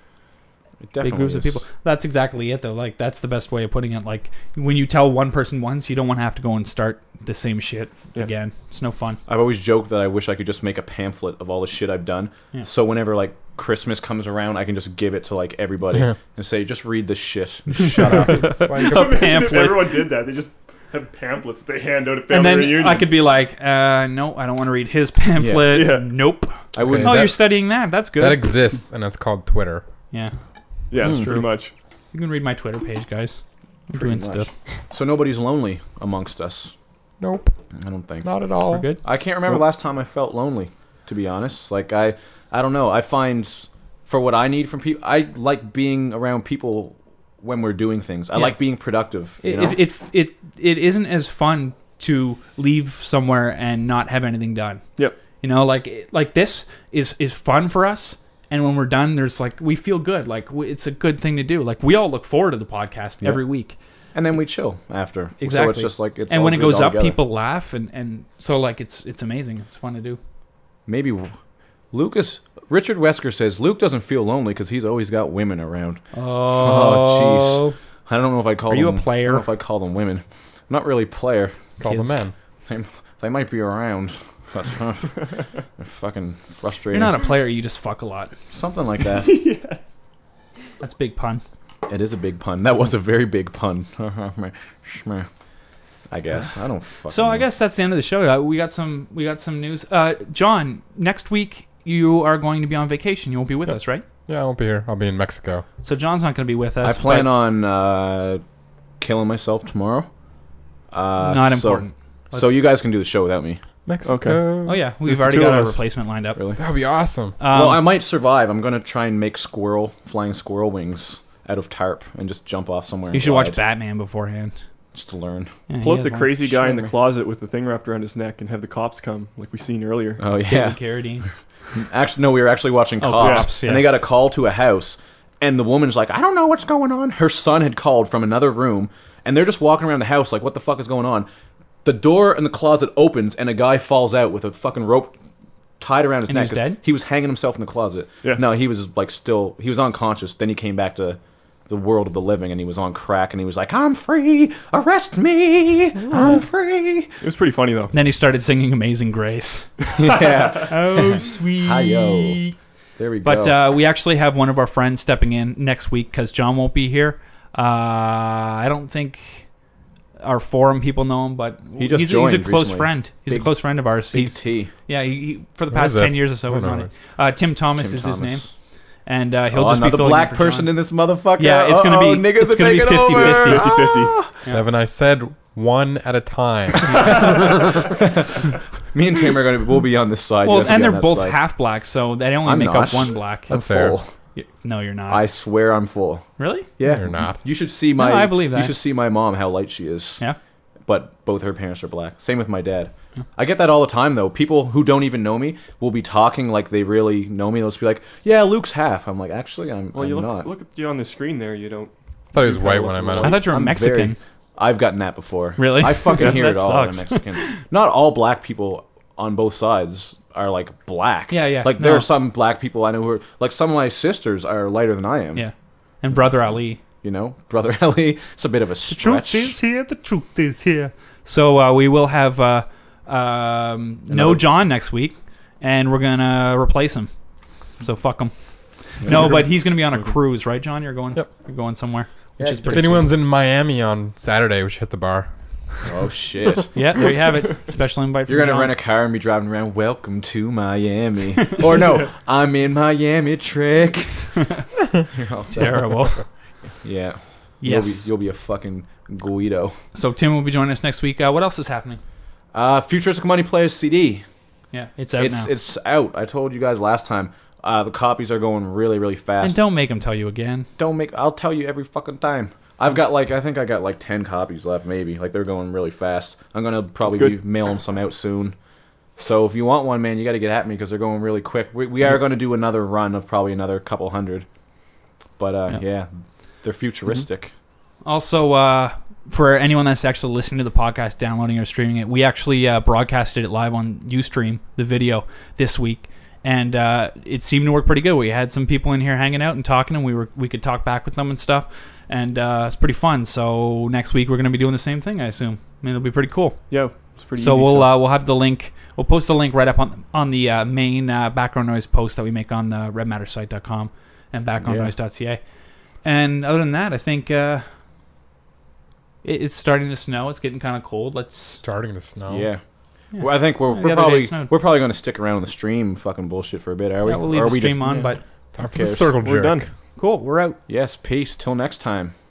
It
Big
definitely
groups of
is.
people. That's exactly it, though. Like that's the best way of putting it. Like when you tell one person once, you don't want to have to go and start the same shit
Yeah.
again. It's no fun.
I've always joked that I wish I could just make a pamphlet of all the shit I've done.
Yeah.
So whenever like Christmas comes around, I can just give it to like everybody
Yeah.
and say, just read this shit. Shut up.
Imagine if
pamphlet.
everyone did that. They just have pamphlets they hand out at family
And then
reunions.
I could be like, uh, no, I don't want to read his pamphlet.
Yeah. Yeah.
Nope.
I wouldn't.
Oh,
that-
you're studying that. That's good.
That exists, and it's called Twitter.
yeah.
yeah, it's
Mm.
pretty much.
You can read my Twitter page, guys. I'm
Pretty
doing
much.
stuff.
So nobody's lonely amongst us.
Nope,
I don't think.
not at all.
We're good.
I can't remember last time I felt lonely, to be honest. Like I, I don't know. I find for what I need from people, I like being around people when we're doing things. I
Yeah.
like being productive. You
It,
know?
it, it it it isn't as fun to leave somewhere and not have anything done.
Yep.
You know, like it- like this is is fun for us. And when we're done, there's like we feel good. Like we, it's a good thing to do. Like we all look forward to the podcast
Yeah.
every week.
and then we chill after.
Exactly.
So it's just like it's
and
all
when it
good
goes
all
up,
together.
people laugh, and, and so like it's it's amazing. It's fun to do.
Maybe Lucas Richard Wesker says Luke doesn't feel lonely because he's always got women around.
Oh,
jeez. I don't know if I call
Are
them.
you a player?
I don't know if I call them women. I'm not really player.
Call
Kids.
the men.
They, they might be around. But, uh, they're fucking frustrating.
You're not a player. You just fuck a lot.
Something like that.
That's big pun.
It is a big pun. That was a very big pun. I guess I don't fucking.
So I
know.
guess that's the end of the show. Uh, we got some we got some news. Uh, John, next week you are going to be on vacation. You won't be with us, right?
Yeah, I won't be here. I'll be in Mexico.
So John's not going to be with
I
us.
plan
but
on uh, killing myself tomorrow. Uh,
not
so,
important.
So
Let's-
you guys can do the show without me.
Mexico.
Okay.
Oh yeah, we've
Just the
already
two
got
of
our
us.
replacement lined up.
Really?
That would be awesome.
Um,
well, I might survive. I'm gonna try and make squirrel flying squirrel wings out of tarp and just jump off somewhere.
you should watch
wide,
Batman beforehand.
just to learn.
Yeah, he
Pull out
has
the
one.
crazy guy in the
Sure.
closet with the thing wrapped around his neck and have the cops come, like we seen earlier.
Oh
David
yeah.
Carradine.
Actually, no. We were actually watching
Oh,
Cops,
Cops, yeah.
and they got a call to a house, and the woman's like, "I don't know what's going on." Her son had called from another room, and they're just walking around the house like, "What the fuck is going on?" The door in the closet opens, and a guy falls out with a fucking rope tied around his
And he
neck.
was
'cause
dead?
He was hanging himself in the closet.
Yeah.
No, he was like still. He was unconscious. Then he came back to the world of the living, and he was on crack, and he was like, "I'm free. Arrest me. I'm free."
It was pretty funny though.
Then he started singing Amazing Grace.
Yeah.
Oh, sweet.
Hi-yo. There we go.
But uh, we actually have one of our friends stepping in next week because John won't be here. Uh, I don't think our forum people know him, but
He just
he's, a- he's a
joined
close
recently.
friend. He's
Big-
a close friend of ours.
Big
He's,
T.
yeah, he, he, for the
Who
past
is
ten
this?
years or so,
I
we've
don't
known
know.
it. Uh, Tim Thomas
Tim
is his name,
Thomas.
and uh, he'll
Oh,
just be
another
filling
black
in for
person
John.
in this motherfucker.
Yeah, it's gonna
Uh-oh,
be-
niggas
it's
are
gonna be
taking over.
fifty fifty.
Ah!
Yeah.
Evan, I said one at a time.
Me and Tim are gonna we'll be on this side. you
Well,
guys will
and
be on
they're
that
both
side.
half black, so they only
I'm
make
not.
up one black.
That's
I'm
fair.
full.
Y- No, you're not.
I swear I'm full.
really?
Yeah,
You're not.
You should see my.
No, I believe
You
that.
should see my mom. How light she is.
Yeah.
But both her parents are black. Same with my dad. I get that all the time though. People who don't even know me will be talking like they really know me. They'll just be like, "Yeah, Luke's half." I'm like, actually, I'm,
Well,
I'm
you look,
not.
look at you on the screen there. You don't.
I thought he was
You
white
kinda
when I
look
met
a
him.
I thought you were
I'm
Mexican.
very- I've gotten that before.
Really?
I fucking hear
That
it all.
sucks.
I'm Mexican. Not all black people on both sides are like black.
Yeah, yeah.
Like there
No.
are some black people I know who are like some of my sisters are lighter than I am.
Yeah. And Brother Ali.
You know, Brother Ellie. It's a bit of a stretch.
here. The truth is here. So uh, we will have uh, um, no
Another-
John next week, and we're gonna replace him. So fuck him. No, but he's going to be on a cruise, right, John? You're going.
Yep.
You're going somewhere, which
Yeah,
is
If
pretty.
anyone's in Miami on Saturday, we should hit the bar.
Oh shit!
sweet. Yeah, there you have it. Special invite. From
You're gonna
John.
rent a car and be driving around. Welcome to Miami, or no, I'm in Miami trick. You're all set.
Terrible.
Yeah.
Yes.
You'll be, you'll be a fucking Guido.
So Tim will be joining us next week. Uh, what else is happening?
Uh, Futuristic Money Players C D.
Yeah, it's out
It's
now.
it's out. I told you guys last time. Uh, the copies are going really really fast.
And don't make him tell you again.
don't make. I'll tell you every fucking time. I've got like I think I got like ten copies left. Maybe like they're going really fast. I'm gonna probably
That's
be
good.
mailing some out soon. So if you want one, man, you got to get at me because they're going really quick. We, we are going to do another run of probably another couple hundred. But uh,
Yeah.
yeah, they're futuristic.
Also, uh, for anyone that's actually listening to the podcast, downloading or streaming it, we actually uh, broadcasted it live on Ustream, the video, this week, and uh, it seemed to work pretty good. We had some people in here hanging out and talking, and we were we could talk back with them and stuff, and uh, it's pretty fun. So next week we're going to be doing the same thing, I assume. I mean, it'll be pretty cool.
Yeah, it's pretty
So
easy.
we'll uh, we'll have the link. We'll post a link right up on on the uh, main uh, background noise post that we make on the red matter site dot com and background noise dot c a. And other than that, I think uh, it, it's starting to snow. It's getting kind of cold. Let's.
Starting to snow.
Yeah.
Yeah.
Well, I think we're,
The
we're
other day
probably
it snowed.
we're probably going to stick around on the stream fucking bullshit for a bit. Are we?
Yeah, we'll leave
Or are
the
we
stream
just-
on,
yeah.
but
Time for the
cares?
circle
We're
jerk.
done.
cool. We're out.
Yes. Peace. Till next time.